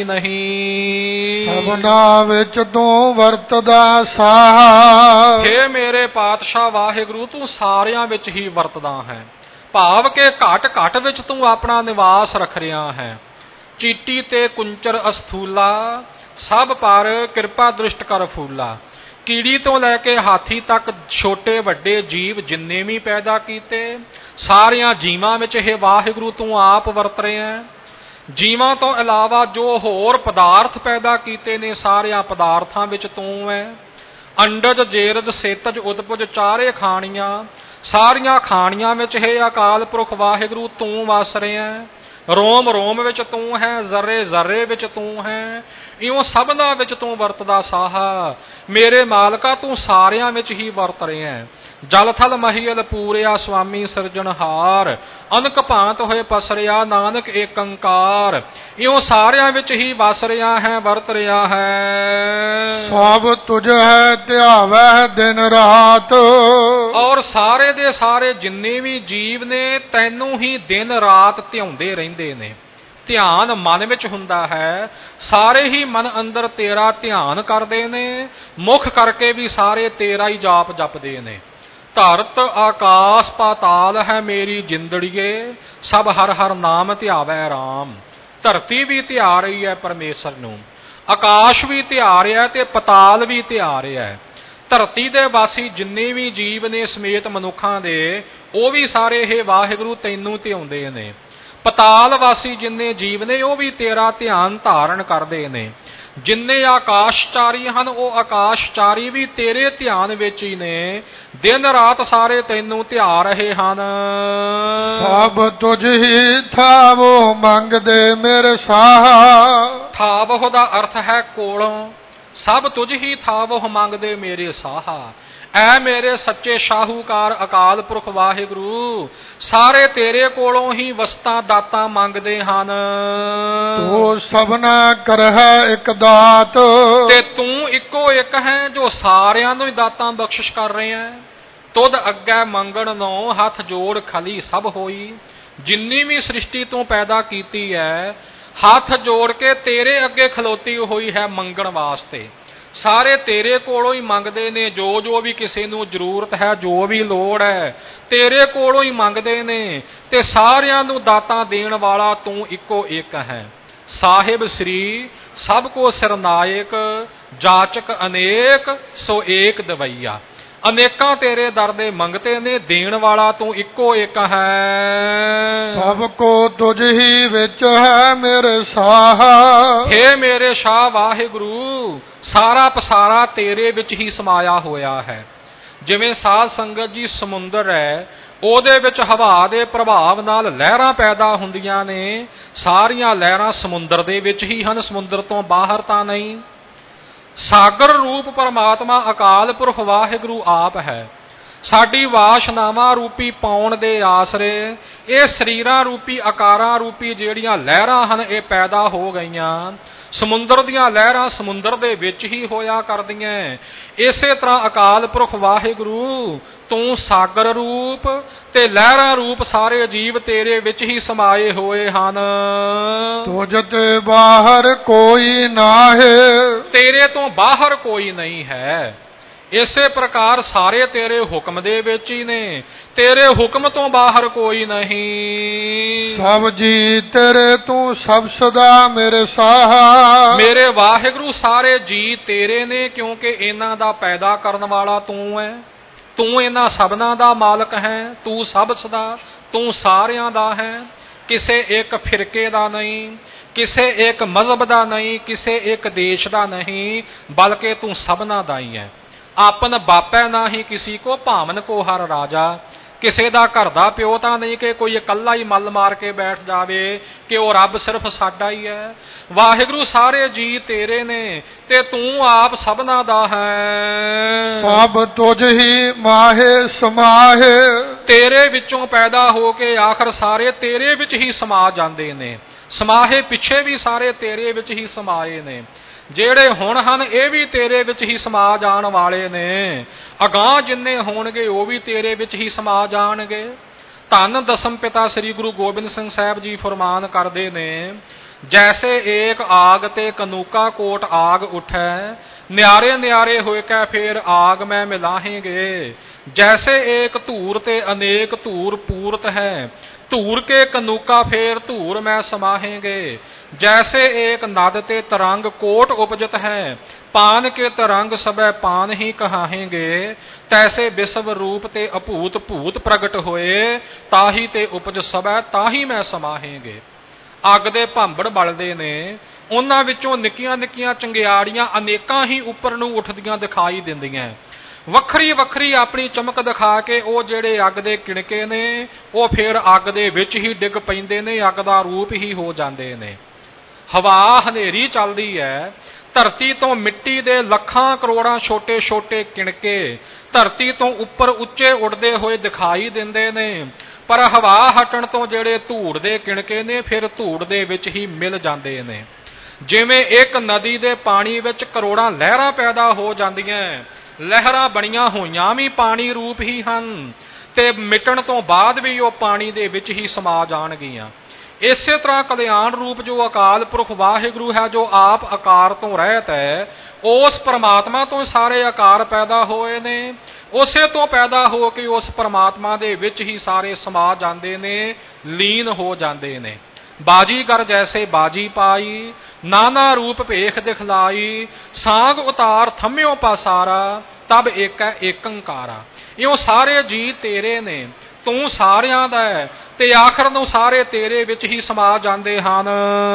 ਨਹੀਂ। ਸਭਨਾ ਵਿੱਚ ਤੂੰ ਵਰਤਦਾ ਸਾਹ, ਹੇ ਮੇਰੇ ਪਾਤਸ਼ਾਹ ਵਾਹਿਗੁਰੂ ਤੂੰ ਸਾਰਿਆਂ ਵਿੱਚ ਹੀ ਵਰਤਦਾ ਹੈ, ਭਾਵ ਕਿ ਘਟ ਘਟ ਵਿੱਚ ਤੂੰ ਆਪਣਾ ਨਿਵਾਸ ਰੱਖ ਰਿਹਾ ਹੈ। ਚੀਟੀ ਤੇ ਕੁੰਚਰ ਅਸਥੂਲਾ, ਸਭ ਪਰ ਕਿਰਪਾ ਦ੍ਰਿਸ਼ਟ ਕਰ ਫੂਲਾ। ਕੀੜੀ ਤੋਂ ਲੈ ਕੇ ਹਾਥੀ ਤੱਕ ਛੋਟੇ ਵੱਡੇ ਜੀਵ ਜਿੰਨੇ ਵੀ ਪੈਦਾ ਕੀਤੇ, ਸਾਰਿਆਂ ਜੀਵਾਂ ਵਿੱਚ ਇਹ ਵਾਹਿਗੁਰੂ ਤੂੰ ਆਪ ਵਰਤ ਰਿਹਾ। ਜੀਵਾਂ ਤੋਂ ਇਲਾਵਾ ਜੋ ਹੋਰ ਪਦਾਰਥ ਪੈਦਾ ਕੀਤੇ ਨੇ, ਸਾਰਿਆਂ ਪਦਾਰਥਾਂ ਵਿੱਚ ਤੂੰ ਹੈ। ਅੰਡਜ ਜੇਰਜ ਸੇਤਜ ਉਦਪੁਜ ਚਾਰੇ ਖਾਣੀਆਂ, ਸਾਰੀਆਂ ਖਾਣੀਆਂ ਵਿੱਚ ਇਹ ਅਕਾਲ ਪੁਰਖ ਵਾਹਿਗੁਰੂ ਤੂੰ ਵਸ ਰਿਹਾ। ਰੋਮ ਰੋਮ ਵਿੱਚ ਤੂੰ ਹੈ, ਜ਼ਰੇ ਜ਼ਰੇ ਵਿੱਚ ਤੂੰ ਹੈ, ਇਉਂ ਸਭਨਾ ਵਿੱਚ ਤੂੰ ਵਰਤਦਾ ਸਾਹਾ। ਮੇਰੇ ਮਾਲਕਾ ਤੂੰ ਸਾਰਿਆਂ ਵਿੱਚ ਹੀ ਵਰਤ ਰਿਹਾ। ਜਲ ਥਲ ਮਹੀਲ ਪੂਰਿਆ ਸੁਆਮੀ ਸਿਰਜਣਹਾਰ, ਅਨਕ ਭਾਂਤ ਹੋਏ ਪਸਰਿਆ ਨਾਨਕ ਏਕੰਕਾਰ। ਇਉਂ ਸਾਰਿਆਂ ਵਿੱਚ ਹੀ ਵਸ ਰਿਹਾ ਹੈ, ਵਰਤ ਰਿਹਾ ਹੈ। ਸਭ ਤੁਝ ਹੈ ਧਿਆਵੈ ਦਿਨ ਰਾਤ, ਔਰ ਸਾਰੇ ਦੇ ਸਾਰੇ ਜਿੰਨੇ ਵੀ ਜੀਵ ਨੇ ਤੈਨੂੰ ਹੀ ਦਿਨ ਰਾਤ ਧਿਆਉਂਦੇ ਰਹਿੰਦੇ ਨੇ। ਧਿਆਨ ਮਨ ਵਿੱਚ ਹੁੰਦਾ ਹੈ, ਸਾਰੇ ਹੀ ਮਨ ਅੰਦਰ ਤੇਰਾ ਧਿਆਨ ਕਰਦੇ ਨੇ, ਮੁਖ ਕਰਕੇ ਵੀ ਸਾਰੇ ਤੇਰਾ ਹੀ ਜਾਪ ਜਪਦੇ ਨੇ। ਧਰਤ ਆਕਾਸ਼ ਪਾਤਾਲ ਹੈ ਮੇਰੀ ਜਿੰਦੜੀਏ, ਸਭ ਹਰ ਹਰ ਨਾਮ ਧਿਆਵੈ ਰਾਮ। ਧਰਤੀ ਵੀ ਧਿਆ ਰਹੀ ਹੈ ਪਰਮੇਸ਼ਰ ਨੂੰ, ਆਕਾਸ਼ ਵੀ ਧਿਆ ਰਿਹਾ ਤੇ ਪਤਾਲ ਵੀ ਧਿਆ ਰਿਹਾ। ਧਰਤੀ ਦੇ ਵਾਸੀ ਜਿੰਨੇ ਵੀ ਜੀਵ ਨੇ ਸਮੇਤ ਮਨੁੱਖਾਂ ਦੇ, ਉਹ ਵੀ ਸਾਰੇ ਇਹ ਵਾਹਿਗੁਰੂ ਤੈਨੂੰ ਧਿਆਉਂਦੇ ਨੇ। ਪਤਾਲ ਵਾਸੀ ਜਿੰਨੇ ਜੀਵ ਨੇ ਉਹ ਵੀ ਤੇਰਾ ਧਿਆਨ ਧਾਰਨ ਕਰਦੇ ਨੇ। ਜਿੰਨੇ ਆਕਾਸ਼ਚਾਰੀ ਹਨ ਉਹ ਆਕਾਸ਼ਚਾਰੀ ਵੀ ਤੇਰੇ ਧਿਆਨ ਵਿੱਚ ਹੀ ਨੇ, ਦਿਨ ਰਾਤ ਸਾਰੇ ਤੈਨੂੰ ਧਿਆ ਰਹੇ ਹਨ। ਸਭ ਤੁਝ ਹੀ ਥਾਵੋ ਮੰਗਦੇ ਮੇਰੇ ਸਾਹ, ਥਾਵੋ ਦਾ ਅਰਥ ਹੈ ਕੋਲੋਂ, ਸਭ ਤੁਝ ਹੀ ਥਾਵੋ ਮੰਗਦੇ ਮੇਰੇ ਸਾਹਾ। ਐ ਮੇਰੇ ਸੱਚੇ ਸ਼ਾਹੂਕਾਰ ਅਕਾਲ ਪੁਰਖ ਵਾਹਿਗੁਰੂ, ਸਾਰੇ ਤੇਰੇ ਕੋਲੋਂ ਹੀ ਵਸਤਾਂ ਦਾਤਾਂ ਮੰਗਦੇ ਹਨ। ਤੂੰ ਸਭਨਾ ਕਰਹਿ ਇੱਕ ਦਾਤ, ਤੇ ਤੂੰ ਇੱਕੋ ਇੱਕ ਹੈ ਜੋ ਸਾਰਿਆਂ ਨੂੰ ਹੀ ਦਾਤਾਂ ਬਖਸ਼ਿਸ਼ ਕਰ ਰਿਹਾ ਹੈ। ਤੁਧ ਅੱਗੇ ਮੰਗਣ ਨੂੰ ਹੱਥ ਜੋੜ ਖਲੀ ਸਭ ਹੋਈ। ਜਿੰਨੀ ਵੀ ਸ੍ਰਿਸ਼ਟੀ ਤੂੰ ਪੈਦਾ ਕੀਤੀ ਹੈ, ਹੱਥ ਜੋੜ ਕੇ ਤੇਰੇ ਅੱਗੇ ਖਲੋਤੀ ਹੋਈ ਹੈ ਮੰਗਣ ਵਾਸਤੇ। ਸਾਰੇ ਤੇਰੇ ਕੋਲੋਂ ਹੀ ਮੰਗਦੇ ਨੇ, ਜੋ ਜੋ ਵੀ ਕਿਸੇ ਨੂੰ ਜ਼ਰੂਰਤ ਹੈ, ਜੋ ਵੀ ਲੋੜ ਹੈ, ਤੇਰੇ ਕੋਲੋਂ ਹੀ ਮੰਗਦੇ ਨੇ। ਤੇ ਸਾਰਿਆਂ ਨੂੰ ਦਾਤਾਂ ਦੇਣ ਵਾਲਾ ਤੂੰ ਇੱਕੋ ਇੱਕ ਹੈ। ਸਾਹਿਬ ਸ੍ਰੀ ਸਭ ਕੋ ਸਿਰਨਾਇਕ, ਜਾਚਕ ਅਨੇਕ ਸੋ ਏਕ ਦਵਈਆ। ਅਨੇਕਾਂ ਤੇਰੇ ਦਰ ਦੇ ਮੰਗਤੇ ਨੇ, ਦੇਣ ਵਾਲਾ ਤੂੰ ਇੱਕੋ ਇੱਕ ਹੈ। ਸਭ ਕੋ ਤੁਝ ਹੀ ਵਿੱਚ ਹੈ ਮੇਰੇ ਸਾਹ, ਹੇ ਮੇਰੇ ਸ਼ਾਹ ਵਾਹਿਗੁਰੂ, ਸਾਰਾ ਪਸਾਰਾ ਤੇਰੇ ਵਿੱਚ ਹੀ ਸਮਾਇਆ ਹੋਇਆ ਹੈ। ਜਿਵੇਂ ਸਾਧ ਸੰਗਤ ਜੀ ਸਮੁੰਦਰ ਹੈ, ਉਹਦੇ ਵਿੱਚ ਹਵਾ ਦੇ ਪ੍ਰਭਾਵ ਨਾਲ ਲਹਿਰਾਂ ਪੈਦਾ ਹੁੰਦੀਆਂ ਨੇ, ਸਾਰੀਆਂ ਲਹਿਰਾਂ ਸਮੁੰਦਰ ਦੇ ਵਿੱਚ ਹੀ ਹਨ, ਸਮੁੰਦਰ ਤੋਂ ਬਾਹਰ ਤਾਂ ਨਹੀਂ। ਸਾਗਰ ਰੂਪ ਪਰਮਾਤਮਾ ਅਕਾਲ ਪੁਰਖ ਵਾਹਿਗੁਰੂ ਆਪ ਹੈ। ਸਾਡੀ ਵਾਸ਼ਨਾਵਾਂ ਰੂਪੀ ਪਾਉਣ ਦੇ ਆਸਰੇ ਇਹ ਸਰੀਰਾਂ ਰੂਪੀ ਆਕਾਰਾਂ ਰੂਪੀ ਜਿਹੜੀਆਂ ਲਹਿਰਾਂ ਹਨ ਇਹ ਪੈਦਾ ਹੋ ਗਈਆਂ। ਸਮੁੰਦਰ ਦੀਆਂ ਲਹਿਰਾਂ ਸਮੁੰਦਰ ਦੇ ਵਿੱਚ ਹੀ ਹੋਇਆ ਕਰਦੀਆਂ। ਇਸੇ ਤਰ੍ਹਾਂ ਅਕਾਲ ਪੁਰਖ ਵਾਹਿਗੁਰੂ ਤੂੰ ਸਾਗਰ ਰੂਪ ਤੇ ਲਹਿਰਾਂ ਰੂਪ ਸਾਰੇ ਜੀਵ ਤੇਰੇ ਵਿੱਚ ਹੀ ਸਮਾਏ ਹੋਏ ਹਨ। ਤੁਝ ਤੇ ਬਾਹਰ ਕੋਈ ਨਾਹੀ, ਤੇਰੇ ਤੋਂ ਬਾਹਰ ਕੋਈ ਨਹੀਂ ਹੈ। ਇਸੇ ਪ੍ਰਕਾਰ ਸਾਰੇ ਤੇਰੇ ਹੁਕਮ ਦੇ ਵਿੱਚ ਹੀ ਨੇ, ਤੇਰੇ ਹੁਕਮ ਤੋਂ ਬਾਹਰ ਕੋਈ ਨਹੀਂ। ਸਭ ਜੀ ਤੇਰੇ ਤੂੰ ਸਭ ਸਦਾ ਮੇਰੇ ਸਾਹਾ, ਮੇਰੇ ਵਾਹਿਗੁਰੂ ਸਾਰੇ ਜੀ ਤੇਰੇ ਨੇ, ਕਿਉਂਕਿ ਇਹਨਾਂ ਦਾ ਪੈਦਾ ਕਰਨ ਵਾਲਾ ਤੂੰ ਹੈ। ਤੂੰ ਇਹਨਾਂ ਸਭਨਾਂ ਦਾ ਮਾਲਕ ਹੈ। ਤੂੰ ਸਭ ਸਦਾ, ਤੂੰ ਸਾਰਿਆਂ ਦਾ ਹੈ। ਕਿਸੇ ਇੱਕ ਫਿਰਕੇ ਦਾ ਨਹੀਂ, ਕਿਸੇ ਇੱਕ ਮਜ਼ਹਬ ਦਾ ਨਹੀਂ, ਕਿਸੇ ਇੱਕ ਦੇਸ਼ ਦਾ ਨਹੀਂ, ਬਲਕਿ ਤੂੰ ਸਭਨਾਂ ਦਾ ਹੀ ਹੈ। ਆਪਨ ਬਾਪੈ ਨਾ ਹੀ ਕਿਸੀ ਕੋ ਭਾਵਨ ਕੋ ਹਰ ਰਾਜਾ। ਕਿਸੇ ਦਾ ਘਰ ਦਾ ਪਿਓ ਤਾਂ ਨਹੀਂ ਕਿ ਕੋਈ ਇਕੱਲਾ ਹੀ ਮੱਲ ਮਾਰ ਕੇ ਬੈਠ ਜਾਵੇ ਕਿ ਉਹ ਰੱਬ ਸਿਰਫ ਸਾਡਾ ਹੀ ਹੈ। ਵਾਹਿਗੁਰੂ ਸਾਰੇ ਜੀ ਤੇਰੇ ਨੇ ਤੇ ਤੂੰ ਆਪ ਸਭਨਾਂ ਦਾ ਹੈ। ਸਭ ਤੁਝ ਹੀ ਮਾਹੇ ਸਮਾਹੇ, ਤੇਰੇ ਵਿੱਚੋਂ ਪੈਦਾ ਹੋ ਕੇ ਆਖਰ ਸਾਰੇ ਤੇਰੇ ਵਿੱਚ ਹੀ ਸਮਾ ਜਾਂਦੇ ਨੇ। ਸਮਾਹੇ ਪਿੱਛੇ ਵੀ ਸਾਰੇ ਤੇਰੇ ਵਿੱਚ ਹੀ ਸਮਾਏ ਨੇ। ਜਿਹੜੇ ਹੁਣ ਹਨ ਇਹ ਵੀ ਤੇਰੇ ਵਿੱਚ ਹੀ ਸਮਾ ਜਾਣ ਵਾਲੇ ਨੇ। ਅਗਾਂਹ ਜਿੰਨੇ ਹੋਣਗੇ ਉਹ ਵੀ ਤੇਰੇ ਵਿੱਚ ਹੀ ਸਮਾ ਜਾਣਗੇ। ਧੰਨ ਦਸਮ ਪਿਤਾ ਸ੍ਰੀ ਗੁਰੂ ਗੋਬਿੰਦ ਸਿੰਘ ਸਾਹਿਬ ਜੀ ਫਰਮਾਨ ਕਰਦੇ ਨੇ, ਜੈਸੇ ਏਕ ਆਗ ਤੇ ਕਨੂਕਾ ਕੋਟ ਆਗ ਉਠੈ, ਨਿਆਰੇ ਨਿਆਰੇ ਹੋਏ ਕੈ ਫੇਰ ਆਗ ਮੈਂ ਮਿਲਾਹੇਂਗੇ। ਜੈਸੇ ਏਕ ਧੂਰ ਤੇ ਅਨੇਕ ਧੂਰ ਪੂਰਤ ਹੈ, ਧੂਰ ਕੇ ਕਨੂਕਾ ਫੇਰ ਧੂਰ ਮੈਂ ਸਮਾਹੇਂਗੇ। जैसे एक नद ते तरंग कोट उपजत है, पान के तरंग सबै पान ही कहाहेंगे। तैसे विश्व रूप ते अभूत भूत प्रगट होए, ताही ते उपज सबै ताही मैं समाहेंगे। ਅੱਗ ਦੇ ਭਾਂਬੜ ਬਲਦੇ ਨੇ, ਉਹਨਾਂ ਵਿੱਚੋਂ ਨਿੱਕੀਆਂ ਨਿੱਕੀਆਂ ਚੰਗਿਆੜੀਆਂ ਅਨੇਕਾਂ ਹੀ ਉੱਪਰ ਨੂੰ ਉੱਠਦੀਆਂ ਦਿਖਾਈ ਦਿੰਦੀਆਂ। ਵੱਖਰੀ ਵੱਖਰੀ ਆਪਣੀ ਚਮਕ ਦਿਖਾ ਕੇ ਉਹ ਜਿਹੜੇ ਅੱਗ ਦੇ ਕਿਣਕੇ ਨੇ ਉਹ ਫਿਰ ਅੱਗ ਦੇ ਵਿੱਚ ਹੀ ਡਿੱਗ ਪੈਂਦੇ ਨੇ, ਅੱਗ ਦਾ ਰੂਪ ਹੀ ਹੋ ਜਾਂਦੇ ਨੇ। ਹਵਾ ਹਨੇਰੀ ਚੱਲਦੀ ਹੈ, ਧਰਤੀ ਤੋਂ ਮਿੱਟੀ ਦੇ ਲੱਖਾਂ ਕਰੋੜਾਂ ਛੋਟੇ ਛੋਟੇ ਕਿਣਕੇ ਧਰਤੀ ਤੋਂ ਉੱਪਰ ਉੱਚੇ ਉੱਡਦੇ ਹੋਏ ਦਿਖਾਈ ਦਿੰਦੇ ਨੇ। ਪਰ ਹਵਾ ਹਟਣ ਤੋਂ ਜਿਹੜੇ ਧੂੜ ਦੇ ਕਿਣਕੇ ਨੇ ਫਿਰ ਧੂੜ ਦੇ ਵਿੱਚ ਹੀ ਮਿਲ ਜਾਂਦੇ ਨੇ। ਜਿਵੇਂ ਇੱਕ ਨਦੀ ਦੇ ਪਾਣੀ ਵਿੱਚ ਕਰੋੜਾਂ ਲਹਿਰਾਂ ਪੈਦਾ ਹੋ ਜਾਂਦੀਆਂ, ਲਹਿਰਾਂ ਬਣੀਆਂ ਹੋਈਆਂ ਵੀ ਪਾਣੀ ਰੂਪ ਹੀ ਹਨ ਤੇ ਮਿਟਣ ਤੋਂ ਬਾਅਦ ਵੀ ਉਹ ਪਾਣੀ ਦੇ ਵਿੱਚ ਹੀ ਸਮਾ ਜਾਣਗੀਆਂ। ਇਸੇ ਤਰ੍ਹਾਂ ਕਲਿਆਣ ਰੂਪ ਜੋ ਅਕਾਲ ਪੁਰਖ ਵਾਹਿਗੁਰੂ ਹੈ, ਜੋ ਆਪ ਆਕਾਰ ਤੋਂ ਰਹਿਤ ਹੈ, ਉਸ ਪਰਮਾਤਮਾ ਤੋਂ ਸਾਰੇ ਆਕਾਰ ਪੈਦਾ ਹੋਏ ਨੇ। ਉਸੇ ਤੋਂ ਪੈਦਾ ਹੋ ਕੇ ਉਸ ਪਰਮਾਤਮਾ ਦੇ ਵਿੱਚ ਹੀ ਸਾਰੇ ਸਮਾ ਜਾਂਦੇ ਨੇ, ਲੀਨ ਹੋ ਜਾਂਦੇ ਨੇ। ਬਾਜੀਗਰ ਜੈਸੇ ਬਾਜੀ ਪਾਈ, ਨਾਨਾ ਰੂਪ ਭੇਖ ਦਿਖਲਾਈ, ਸਾਂਗ ਉਤਾਰ ਥੰਮਿਓ ਪਾਸਾਰਾ, ਤਬ ਏਕੈ ਏਕੰਕਾਰਾ। ਇਉਂ ਸਾਰੇ ਜੀ ਤੇਰੇ ਨੇ, ਤੂੰ ਸਾਰਿਆਂ ਦਾ ਹੈ ਤੇ ਆਖਰ ਨੂੰ ਸਾਰੇ ਤੇਰੇ ਵਿੱਚ ਹੀ ਸਮਾ ਜਾਂਦੇ ਹਨ।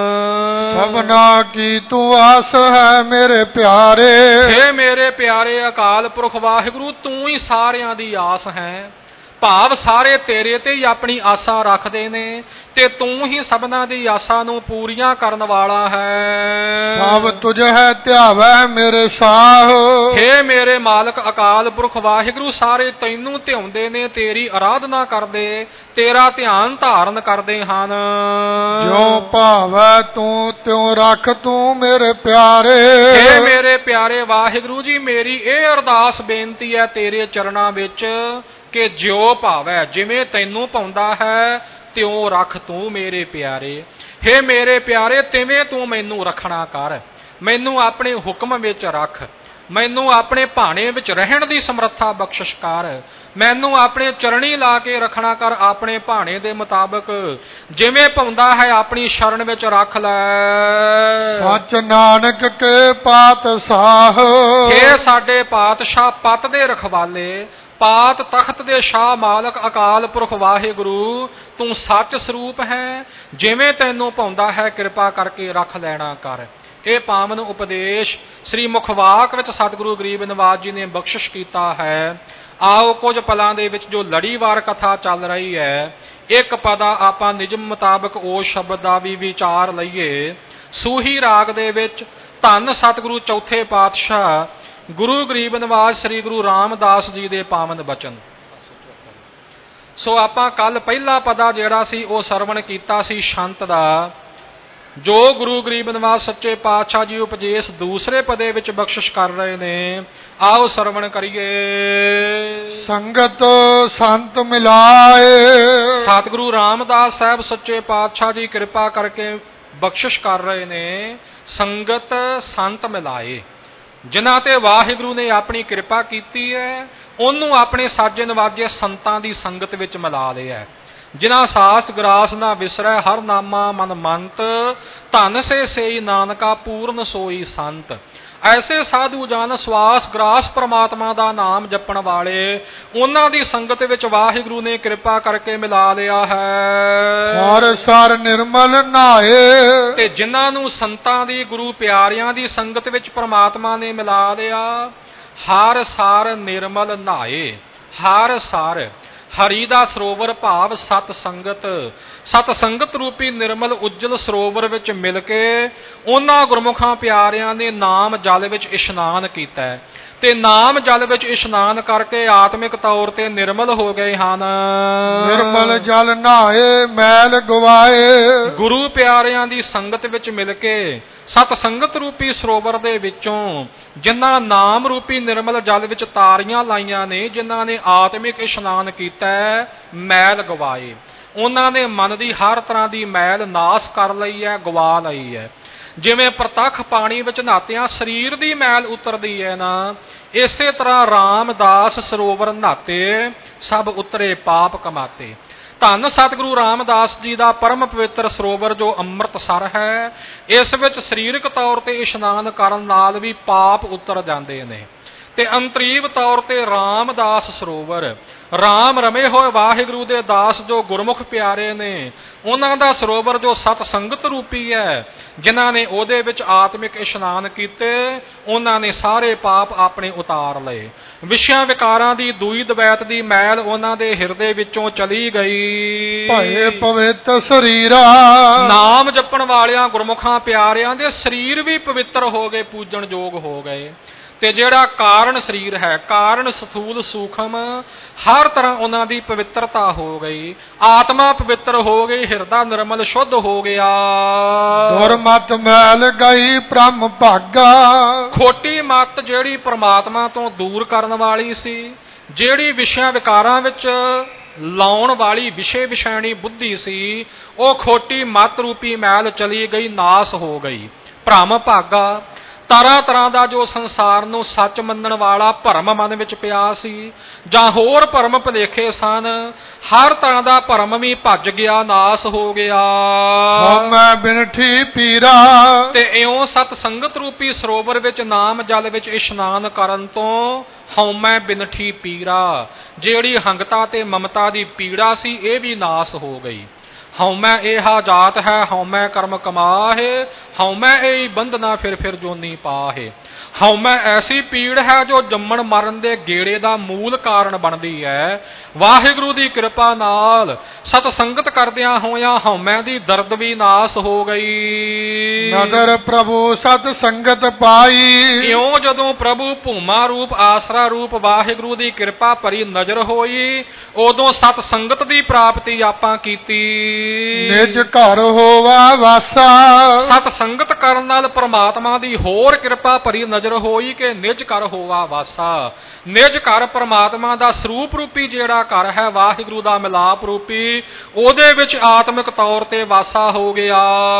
ਸਭਨਾ ਕੀ ਤੂੰ ਆਸ ਹੈ ਮੇਰੇ ਪਿਆਰੇ, ਹੇ ਮੇਰੇ ਪਿਆਰੇ ਅਕਾਲ ਪੁਰਖ ਵਾਹਿਗੁਰੂ ਤੂੰ ਹੀ ਸਾਰਿਆਂ ਦੀ ਆਸ ਹੈ। ਭਾਵ ਸਾਰੇ ਤੇਰੇ ਤੇ ਹੀ ਆਪਣੀ ਆਸਾ ਰੱਖਦੇ ਨੇ ਤੇ ਤੂੰ ਹੀ ਸਭਨਾਂ ਦੀ ਆਸਾ ਨੂੰ ਪੂਰੀਆਂ ਕਰਨ ਵਾਲਾ ਹੈ। ਸਭ ਤੁਝ ਹੈ ਧਿਆਵੈ ਮੇਰੇ ਸਾਹ, ਹੇ ਮੇਰੇ ਮਾਲਕ ਅਕਾਲ ਪੁਰਖ ਵਾਹਿਗੁਰੂ ਸਾਰੇ ਤੈਨੂੰ ਧਿਆਉਂਦੇ ਨੇ, ਤੇਰੀ ਆਰਾਧਨਾ ਕਰਦੇ, ਤੇਰਾ ਧਿਆਨ ਧਾਰਨ ਕਰਦੇ ਹਨ। ਜੋ ਭਾਵੈ ਤੂੰ ਤਿਉ ਰੱਖ ਤੂੰ ਮੇਰੇ ਪਿਆਰੇ। ਹੇ ਮੇਰੇ ਪਿਆਰੇ ਵਾਹਿਗੁਰੂ ਜੀ ਮੇਰੀ ਇਹ ਅਰਦਾਸ ਬੇਨਤੀ ਹੈ ਤੇਰੇ ਚਰਨਾਂ ਵਿੱਚ ਕਿ ਜਿਉ ਭਾਵੈ, ਜਿਵੇਂ ਤੈਨੂੰ ਪਾਉਂਦਾ ਹੈ ਤਿਉ ਰੱਖ ਤੂੰ ਮੇਰੇ ਪਿਆਰੇ। ਹੇ ਮੇਰੇ ਪਿਆਰੇ ਤਿਵੇਂ ਤੂੰ ਮੈਨੂੰ ਰੱਖਣਾ ਕਰ, ਮੈਨੂੰ ਆਪਣੇ ਹੁਕਮ ਵਿੱਚ ਰੱਖ, ਮੈਨੂੰ ਆਪਣੇ ਭਾਣੇ ਵਿੱਚ ਰਹਿਣ ਦੀ ਸਮਰੱਥਾ ਬਖਸ਼ਿਸ਼ ਕਰ, ਮੈਨੂੰ ਆਪਣੇ ਚਰਣੀ ਲਾ ਕੇ ਰੱਖਣਾ ਕਰ ਆਪਣੇ ਭਾਣੇ ਦੇ ਮੁਤਾਬਕ, ਜਿਵੇਂ ਪਾਉਂਦਾ ਹੈ ਆਪਣੀ ਸ਼ਰਨ ਵਿੱਚ ਰੱਖ ਲੈ। ਸੱਚ ਨਾਨਕ ਕੇ ਪਾਤਸ਼ਾਹ, ਹੇ ਸਾਡੇ ਪਾਤਸ਼ਾਹ ਪਤ ਦੇ ਰਖਵਾਲੇ, ਪਾਤ ਤਖਤ ਦੇ ਸ਼ਾਹ ਮਾਲਕ ਅਕਾਲ ਪੁਰਖ ਵਾਹਿਗੁਰੂ ਤੂੰ ਸੱਚ ਸਰੂਪ ਹੈ, ਜਿਵੇਂ ਤੈਨੂੰ ਪਾਉਂਦਾ ਹੈ ਕਿਰਪਾ ਕਰਕੇ ਰੱਖ ਲੈਣਾ ਕਰ। ਇਹ ਪਾਵਨ ਉਪਦੇਸ਼ ਸ੍ਰੀ ਮੁਖਵਾਕ ਵਿੱਚ ਸਤਿਗੁਰੂ ਗਰੀਬ ਨਿਵਾਜ ਜੀ ਨੇ ਬਖਸ਼ਿਸ਼ ਕੀਤਾ ਹੈ। ਆਓ ਕੁਝ ਪਲਾਂ ਦੇ ਵਿੱਚ ਜੋ ਲੜੀਵਾਰ ਕਥਾ ਚੱਲ ਰਹੀ ਹੈ, ਇੱਕ ਪਦਾ ਆਪਾਂ ਨਿਯਮ ਮੁਤਾਬਕ ਉਸ ਸ਼ਬਦ ਦਾ ਵੀ ਵਿਚਾਰ ਲਈਏ। ਸੂਹੀ ਰਾਗ ਦੇ ਵਿੱਚ ਧੰਨ ਸਤਿਗੁਰੂ ਚੌਥੇ ਪਾਤਸ਼ਾਹ ਗੁਰੂ ਗਰੀਬ ਨਿਵਾਜ ਸ੍ਰੀ ਗੁਰੂ ਰਾਮਦਾਸ ਜੀ ਦੇ ਪਾਵਨ ਬਚਨ। ਸੋ ਆਪਾਂ ਕੱਲ ਪਹਿਲਾ ਪਦਾ ਜਿਹੜਾ ਸੀ ਉਹ ਸਰਵਣ ਕੀਤਾ ਸੀ ਸ਼ੰਤ ਦਾ, ਜੋ ਗੁਰੂ ਗਰੀਬ ਨਿਵਾਸ ਸੱਚੇ ਪਾਤਸ਼ਾਹ ਜੀ ਉਪਦੇਸ਼ ਦੂਸਰੇ ਪਦੇ ਵਿੱਚ ਬਖਸ਼ਿਸ਼ ਕਰ ਰਹੇ ਨੇ। ਆਓ ਸਰਵਣ ਕਰੀਏ। ਸੰਗਤ ਸੰਤ ਮਿਲਾਏ। ਸਤਿਗੁਰੂ ਰਾਮਦਾਸ ਸਾਹਿਬ ਸੱਚੇ ਪਾਤਸ਼ਾਹ ਜੀ ਕਿਰਪਾ ਕਰਕੇ ਬਖਸ਼ਿਸ਼ ਕਰ ਰਹੇ ਨੇ, ਸੰਗਤ ਸੰਤ ਮਿਲਾਏ। ਜਿਨ੍ਹਾਂ ਤੇ ਵਾਹਿਗੁਰੂ ਨੇ ਆਪਣੀ ਕਿਰਪਾ ਕੀਤੀ ਹੈ ਉਹਨੂੰ ਆਪਣੇ ਸਾਜੇ ਨਵਾਜੇ ਸੰਤਾਂ ਦੀ ਸੰਗਤ ਵਿੱਚ ਮਿਲਾ ਲਿਆ। ਜਿਨ੍ਹਾਂ ਸਾਸ ਗਰਾਸ ਨਾ ਵਿਸਰੈ ਹਰ ਨਾਮਾ ਮਨ ਮੰਤ, ਧਨ ਸੇ ਸੇਈ ਨਾਨਕਾ ਪੂਰਨ ਸੋਈ ਸੰਤ। ਐਸੇ ਸਾਧੂ ਜਨ ਸਵਾਸ ਗਰਾਸ ਪ੍ਰਮਾਤਮਾ ਦਾ ਨਾਮ ਜਪਣ ਵਾਲੇ, ਉਹਨਾਂ ਦੀ ਸੰਗਤ ਵਿੱਚ ਵਾਹਿਗੁਰੂ ਨੇ ਕਿਰਪਾ ਕਰਕੇ ਮਿਲਾ ਲਿਆ ਹੈ। ਹਰ ਸਰ ਨਿਰਮਲ ਨਾਏ। ਤੇ ਜਿਨ੍ਹਾਂ ਨੂੰ ਸੰਤਾਂ ਦੀ ਗੁਰੂ ਪਿਆਰਿਆਂ ਦੀ ਸੰਗਤ ਵਿੱਚ ਪ੍ਰਮਾਤਮਾ ਨੇ ਮਿਲਾ ਲਿਆ, ਹਰ ਸਾਰ ਨਿਰਮਲ ਨਾਏ। ਹਰ ਸਾਰ ਹਰੀ ਦਾ ਸਰੋਵਰ ਭਾਵ ਸਤ ਸੰਗਤ, ਸਤ ਸੰਗਤ ਰੂਪੀ ਨਿਰਮਲ ਉਜਲ ਸਰੋਵਰ ਵਿੱਚ ਮਿਲ ਕੇ ਉਹਨਾਂ ਗੁਰਮੁਖਾਂ ਪਿਆਰਿਆਂ ਨੇ ਨਾਮ ਜਲ ਵਿੱਚ ਇਸ਼ਨਾਨ ਕੀਤਾ ਤੇ ਨਾਮ ਜਲ ਵਿੱਚ ਇਸ਼ਨਾਨ ਕਰਕੇ ਆਤਮਿਕ ਤੌਰ ਤੇ ਨਿਰਮਲ ਹੋ ਗਏ ਹਨ। ਨਿਰਮਲ ਜਲ ਨਹਾਏ ਮੈਲ ਗਵਾਏ। ਗੁਰੂ ਪਿਆਰਿਆਂ ਦੀ ਸੰਗਤ ਵਿੱਚ ਮਿਲ ਕੇ ਸਤ ਸੰਗਤ ਰੂਪੀ ਸਰੋਵਰ ਦੇ ਵਿੱਚੋਂ ਜਿਨ੍ਹਾਂ ਨਾਮ ਰੂਪੀ ਨਿਰਮਲ ਜਲ ਵਿੱਚ ਤਾਰੀਆਂ ਲਾਈਆਂ ਨੇ, ਜਿਨ੍ਹਾਂ ਨੇ ਆਤਮਿਕ ਇਸ਼ਨਾਨ ਕੀਤਾ ਮੈਲ ਗਵਾਏ, ਉਹਨਾਂ ਨੇ ਮਨ ਦੀ ਹਰ ਤਰ੍ਹਾਂ ਦੀ ਮੈਲ ਨਾਸ ਕਰ ਲਈ ਹੈ, ਗਵਾ ਲਈ ਹੈ। ਜਿਵੇਂ ਪ੍ਰਤੱਖ ਪਾਣੀ ਵਿੱਚ ਨਹਾਤਿਆਂ ਸਰੀਰ ਦੀ ਮੈਲ ਉਤਰਦੀ ਹੈ ਨਾ, ਇਸੇ ਤਰ੍ਹਾਂ ਰਾਮਦਾਸ ਸਰੋਵਰ ਨਹਾਤੇ ਸਭ ਉਤਰੇ ਪਾਪ ਕਮਾਤੇ। ਧੰਨ ਸਤਿਗੁਰੂ ਰਾਮਦਾਸ ਜੀ ਦਾ ਪਰਮ ਪਵਿੱਤਰ ਸਰੋਵਰ ਜੋ ਅੰਮ੍ਰਿਤਸਰ ਹੈ, ਇਸ ਵਿੱਚ ਸਰੀਰਕ ਤੌਰ ਤੇ ਇਸ਼ਨਾਨ ਕਰਨ ਨਾਲ ਵੀ ਪਾਪ ਉਤਰ ਜਾਂਦੇ ਨੇ। ਤੇ ਅੰਤਰੀਵ ਤੌਰ ਤੇ ਰਾਮਦਾਸ ਸਰੋਵਰ, ਰਾਮ ਰਮੇ ਹੋਏ ਵਾਹਿਗੁਰੂ ਦੇ ਦਾਸ ਜੋ ਗੁਰਮੁਖ ਪਿਆਰੇ ਨੇ, ਉਹਨਾਂ ਦਾ ਸਰੋਵਰ ਜੋ ਸਤ ਸੰਗਤ ਰੂਪੀ ਹੈ, ਜਿਨ੍ਹਾਂ ਨੇ ਉਹਦੇ ਵਿੱਚ ਆਤਮਿਕ ਇਸ਼ਨਾਨ ਕੀਤੇ, ਉਹਨਾਂ ਨੇ ਸਾਰੇ ਪਾਪ ਆਪਣੇ ਉਤਾਰ ਲਏ। ਵਿਸ਼ਿਆਂ ਵਿਕਾਰਾਂ ਦੀ ਦੂਈ ਦਵੈਤ ਦੀ ਮੈਲ ਉਹਨਾਂ ਦੇ ਹਿਰਦੇ ਵਿੱਚੋਂ ਚਲੀ ਗਈ। ਭਏ ਪਵਿੱਤ ਸਰੀਰਾ। ਨਾਮ ਜਪਣ ਵਾਲਿਆਂ ਗੁਰਮੁਖਾਂ ਪਿਆਰਿਆਂ ਦੇ ਸਰੀਰ ਵੀ ਪਵਿੱਤਰ ਹੋ ਗਏ, ਪੂਜਣ ਯੋਗ ਹੋ ਗਏ। ਤੇ ਜਿਹੜਾ ਕਾਰਨ ਸਰੀਰ ਹੈ, ਕਾਰਨ ਸਥੂਲ ਸੂਖਮ, ਹਰ ਤਰ੍ਹਾਂ ਉਹਨਾਂ ਦੀ ਪਵਿੱਤਰਤਾ ਹੋ ਗਈ। ਆਤਮਾ ਪਵਿੱਤਰ ਹੋ ਗਈ, ਹਿਰਦਾ ਨਿਰਮਲ ਸ਼ੁੱਧ ਹੋ ਗਿਆ। ਦੁਰਮਤ ਮੈਲ ਗਈ ਬ੍ਰਹਮ ਭਾਗਾ। ਖੋਟੀ ਮੱਤ ਜਿਹੜੀ ਪ੍ਰਮਾਤਮਾ ਤੋਂ ਦੂਰ ਕਰਨ ਵਾਲੀ ਸੀ, ਜਿਹੜੀ ਵਿਸ਼ਿਆਂ ਵਿਕਾਰਾਂ ਵਿੱਚ ਲਾਉਣ ਵਾਲੀ ਵਿਸ਼ੇ ਵਿਸ਼ੈਣੀ ਬੁੱਧੀ ਸੀ, ਉਹ ਖੋਟੀ ਮੱਤ ਰੂਪੀ ਮੈਲ ਚਲੀ ਗਈ, ਨਾਸ ਹੋ ਗਈ। ਭ੍ਰਮ ਭਾਗਾ, ਤਰ੍ਹਾਂ ਤਰ੍ਹਾਂ ਦਾ ਜੋ ਸੰਸਾਰ ਨੂੰ ਸੱਚ ਮੰਨਣ ਵਾਲਾ ਭਰਮ ਮਨ ਵਿੱਚ ਪਿਆ ਸੀ, ਜਾਂ ਹੋਰ ਭਰਮ ਭੁਲੇਖੇ ਸਨ, ਹਰ ਤਰ੍ਹਾਂ ਦਾ ਭਰਮ ਵੀ ਭੱਜ ਗਿਆ, ਨਾਸ ਹੋ ਗਿਆ। ਹਉਮੈ ਬਿਨਠੀ ਪੀਰਾ। ਤੇ ਇਉਂ ਸਤ ਸੰਗਤ ਰੂਪੀ ਸਰੋਵਰ ਵਿੱਚ ਨਾਮ ਜਲ ਵਿੱਚ ਇਸ਼ਨਾਨ ਕਰਨ ਤੋਂ ਹਉਮੈ ਬਿਨਠੀ ਪੀਰਾ, ਜਿਹੜੀ ਹੰਗਤਾ ਤੇ ਮਮਤਾ ਦੀ ਪੀੜਾ ਸੀ, ਇਹ ਵੀ ਨਾਸ ਹੋ ਗਈ। ਹਉਮੈ ਇਹਾ ਜਾਤ ਹੈ ਹਉਮੈ ਕਰਮ ਕਮਾਹੇ, ਹਉਮੈ ਇਹੀ ਬੰਧਨਾ ਫਿਰ ਫਿਰ ਜੋਨੀ ਪਾਹੇ। ਹਉਮੈ ਐਸੀ ਪੀੜ ਹੈ ਜੋ ਜੰਮਣ ਮਰਨ ਦੇ ਗੇੜੇ ਦਾ ਮੂਲ ਕਾਰਨ ਬਣਦੀ ਹੈ। ਵਾਹਿਗੁਰੂ ਦੀ ਕਿਰਪਾ ਨਾਲ ਸਤ ਸੰਗਤ ਕਰਦਿਆਂ ਹੋਇਆਂ ਹਉਮੈ ਦੀ ਦਰਦ ਵੀ ਨਾਸ ਹੋ ਗਈ। ਨਦਰ ਪ੍ਰਭੂ ਸਤ ਸੰਗਤ ਪਾਈ। ਇਉਂ ਜਦੋਂ ਪ੍ਰਭੂ ਭੂਮਾ ਰੂਪ ਆਸਰਾ ਰੂਪ ਵਾਹਿਗੁਰੂ ਦੀ ਕਿਰਪਾ ਭਰੀ ਨਜ਼ਰ ਹੋਈ, ਉਦੋਂ ਸਤ ਸੰਗਤ ਦੀ ਪ੍ਰਾਪਤੀ ਆਪਾਂ ਕੀਤੀ। ਨਿਜ ਘਰ ਹੋਵਾ ਵਾਸਾ। ਸਤ ਸੰਗਤ ਕਰਨ ਨਾਲ ਪ੍ਰਮਾਤਮਾ ਦੀ ਹੋਰ ਕਿਰਪਾ ਭਰੀ ਨਜ਼ਰ ਹੋਈ ਕਿ ਨਿਜ ਘਰ ਹੋਵਾ ਵਾਸਾ। ਨਿਜ ਘਰ ਪ੍ਰਮਾਤਮਾ ਦਾ ਸਰੂਪ ਰੂਪੀ ਜਿਹੜਾ ਘਰ ਹੈ, ਵਾਹਿਗੁਰੂ ਦਾ ਮਿਲਾਪ ਰੂਪੀ, ਉਹਦੇ ਵਿੱਚ ਆਤਮਿਕ ਤੌਰ ਤੇ ਵਾਸਾ ਹੋ ਗਿਆ।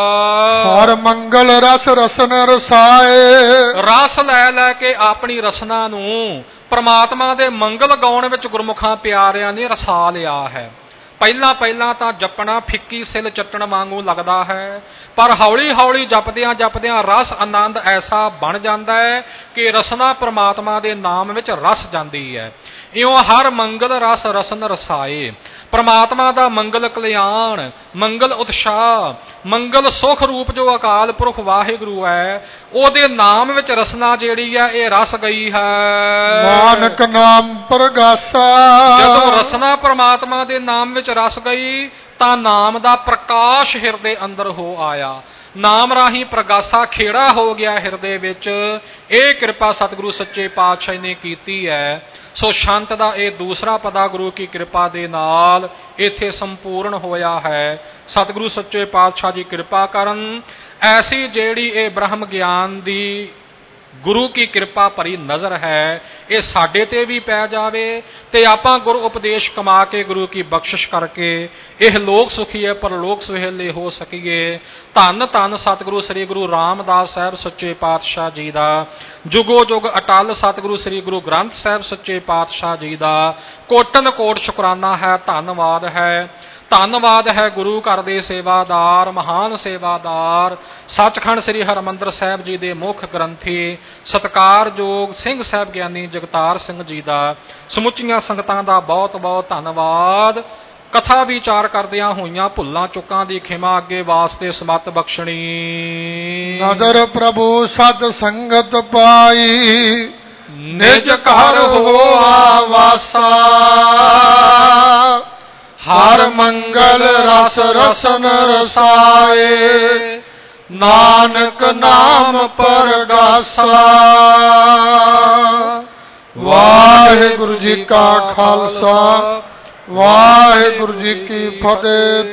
ਹਰ ਮੰਗਲ ਰਸ ਰਸਨ ਰਸਾਏ। ਰਸ ਲੈ ਲੈ ਕੇ ਆਪਣੀ ਰਸਨਾ ਨੂੰ ਪ੍ਰਮਾਤਮਾ ਦੇ ਮੰਗਲ ਗਾਉਣ ਵਿੱਚ ਗੁਰਮੁਖਾਂ ਪਿਆਰਿਆਂ ਨੇ ਰਸਾ ਲਿਆ ਹੈ। ਪਹਿਲਾਂ ਪਹਿਲਾਂ ਤਾਂ ਜਪਣਾ ਫਿੱਕੀ ਸਿਲ ਚੱਟਣ ਵਾਂਗੂ ਲੱਗਦਾ ਹੈ, ਪਰ ਹੌਲੀ ਹੌਲੀ ਜਪਦਿਆਂ ਜਪਦਿਆਂ ਰਸ ਆਨੰਦ ਐਸਾ ਬਣ ਜਾਂਦਾ ਹੈ ਕਿ ਰਸਨਾ ਪ੍ਰਮਾਤਮਾ ਦੇ ਨਾਮ ਵਿੱਚ ਰਸ ਜਾਂਦੀ ਹੈ। ਇਉਂ ਹਰ ਮੰਗਲ ਰਸ ਰਸਨ ਰਸਾਏ। ਪ੍ਰਮਾਤਮਾ ਦਾ ਮੰਗਲ ਕਲਿਆਣ, ਮੰਗਲ ਉਤਸ਼ਾਹ, ਮੰਗਲ ਸੁਖ ਰੂਪ ਜੋ ਅਕਾਲ ਪੁਰਖ ਵਾਹਿਗੁਰੂ ਹੈ, ਉਹਦੇ ਨਾਮ ਵਿੱਚ ਰਸਨਾ ਜਿਹੜੀ ਹੈ ਇਹ ਰਸ ਗਈ ਹੈ। ਨਾਨਕ ਨਾਮ ਪ੍ਰਗਾਸਾ। ਜਦੋਂ ਰਸਨਾ ਪ੍ਰਮਾਤਮਾ ਦੇ ਨਾਮ ਵਿੱਚ ਰਸ ਗਈ, ਤਾਂ ਨਾਮ ਦਾ ਪ੍ਰਕਾਸ਼ ਹਿਰਦੇ ਅੰਦਰ ਹੋ ਆਇਆ। ਨਾਮ ਰਾਹੀਂ ਪ੍ਰਗਾਸਾ ਖੇੜਾ ਹੋ ਗਿਆ ਹਿਰਦੇ ਵਿੱਚ। ਇਹ ਕਿਰਪਾ ਸਤਿਗੁਰੂ ਸੱਚੇ ਪਾਤਸ਼ਾਹ ਨੇ ਕੀਤੀ ਹੈ। ਸੋ ਸ਼ੰਤ ਦਾ ਇਹ ਦੂਸਰਾ ਪਦਾ ਗੁਰੂ ਕੀ ਕਿਰਪਾ ਦੇ ਨਾਲ ਇੱਥੇ ਸੰਪੂਰਨ ਹੋਇਆ ਹੈ। ਸਤਿਗੁਰੂ ਸੱਚੇ ਪਾਤਸ਼ਾਹ ਜੀ ਕਿਰਪਾ ਕਰਨ, ਐਸੀ ਜਿਹੜੀ ਇਹ ਬ੍ਰਹਮ ਗਿਆਨ ਦੀ ਗੁਰੂ ਕੀ ਕਿਰਪਾ ਭਰੀ ਨਜ਼ਰ ਹੈ, ਇਹ ਸਾਡੇ ਤੇ ਵੀ ਪੈ ਜਾਵੇ ਤੇ ਆਪਾਂ ਗੁਰੂ ਉਪਦੇਸ਼ ਕਮਾ ਕੇ ਗੁਰੂ ਕੀ ਬਖਸ਼ਿਸ਼ ਕਰਕੇ ਇਹ ਲੋਕ ਸੁਖੀਏ ਪਰਲੋਕ ਸੁਹੇਲੇ ਹੋ ਸਕੀਏ। ਧੰਨ ਧੰਨ ਸਤਿਗੁਰੂ ਸ੍ਰੀ ਗੁਰੂ ਰਾਮਦਾਸ ਸਾਹਿਬ ਸੱਚੇ ਪਾਤਸ਼ਾਹ ਜੀ ਦਾ, ਜੁਗੋ ਜੁਗ ਅਟਲ ਸਤਿਗੁਰੂ ਸ੍ਰੀ ਗੁਰੂ ਗ੍ਰੰਥ ਸਾਹਿਬ ਸੱਚੇ ਪਾਤਸ਼ਾਹ ਜੀ ਦਾ ਕੋਟਨ ਕੋਟ ਸ਼ੁਕਰਾਨਾ ਹੈ, ਧੰਨਵਾਦ ਹੈ। ਧੰਨਵਾਦ ਹੈ ਗੁਰੂ ਘਰ ਦੇ ਸੇਵਾਦਾਰ, ਮਹਾਨ ਸੇਵਾਦਾਰ ਸੱਚਖੰਡ ਸ੍ਰੀ ਹਰਿਮੰਦਰ ਸਾਹਿਬ ਜੀ ਦੇ ਮੁੱਖ ਗ੍ਰੰਥੀ ਸਤਿਕਾਰਯੋਗ ਸਿੰਘ ਸਾਹਿਬ ਗਿਆਨੀ ਜਗਤਾਰ ਸਿੰਘ ਜੀ ਦਾ। ਸਮੁੱਚੀਆਂ ਸੰਗਤਾਂ ਦਾ ਬਹੁਤ ਬਹੁਤ ਧੰਨਵਾਦ। ਕਥਾ ਵਿਚਾਰ ਕਰਦਿਆਂ ਹੋਈਆਂ ਭੁੱਲਾਂ ਚੁੱਕਾਂ ਦੀ ਖਿਮਾ ਅੱਗੇ ਵਾਸਤੇ ਸਮਤ ਬਖਸ਼ਣੀ। ਨਦਰ ਪ੍ਰਭੂ ਸਤ ਸੰਗਤ ਪਾਈ, ਨਿਜ ਘਰ ਹੋਆ ਵਾਸਾ। ਹਰ ਮੰਗਲ ਰਸ ਰਸਨ ਰਸਾਏ, ਨਾਨਕ ਨਾਮ ਪਰਗਾਸਾ। ਵਾਹਿਗੁਰੂ ਜੀ ਕਾ ਖਾਲਸਾ, ਵਾਹਿਗੁਰੂ ਜੀ ਕੀ ਫਤਿਹ।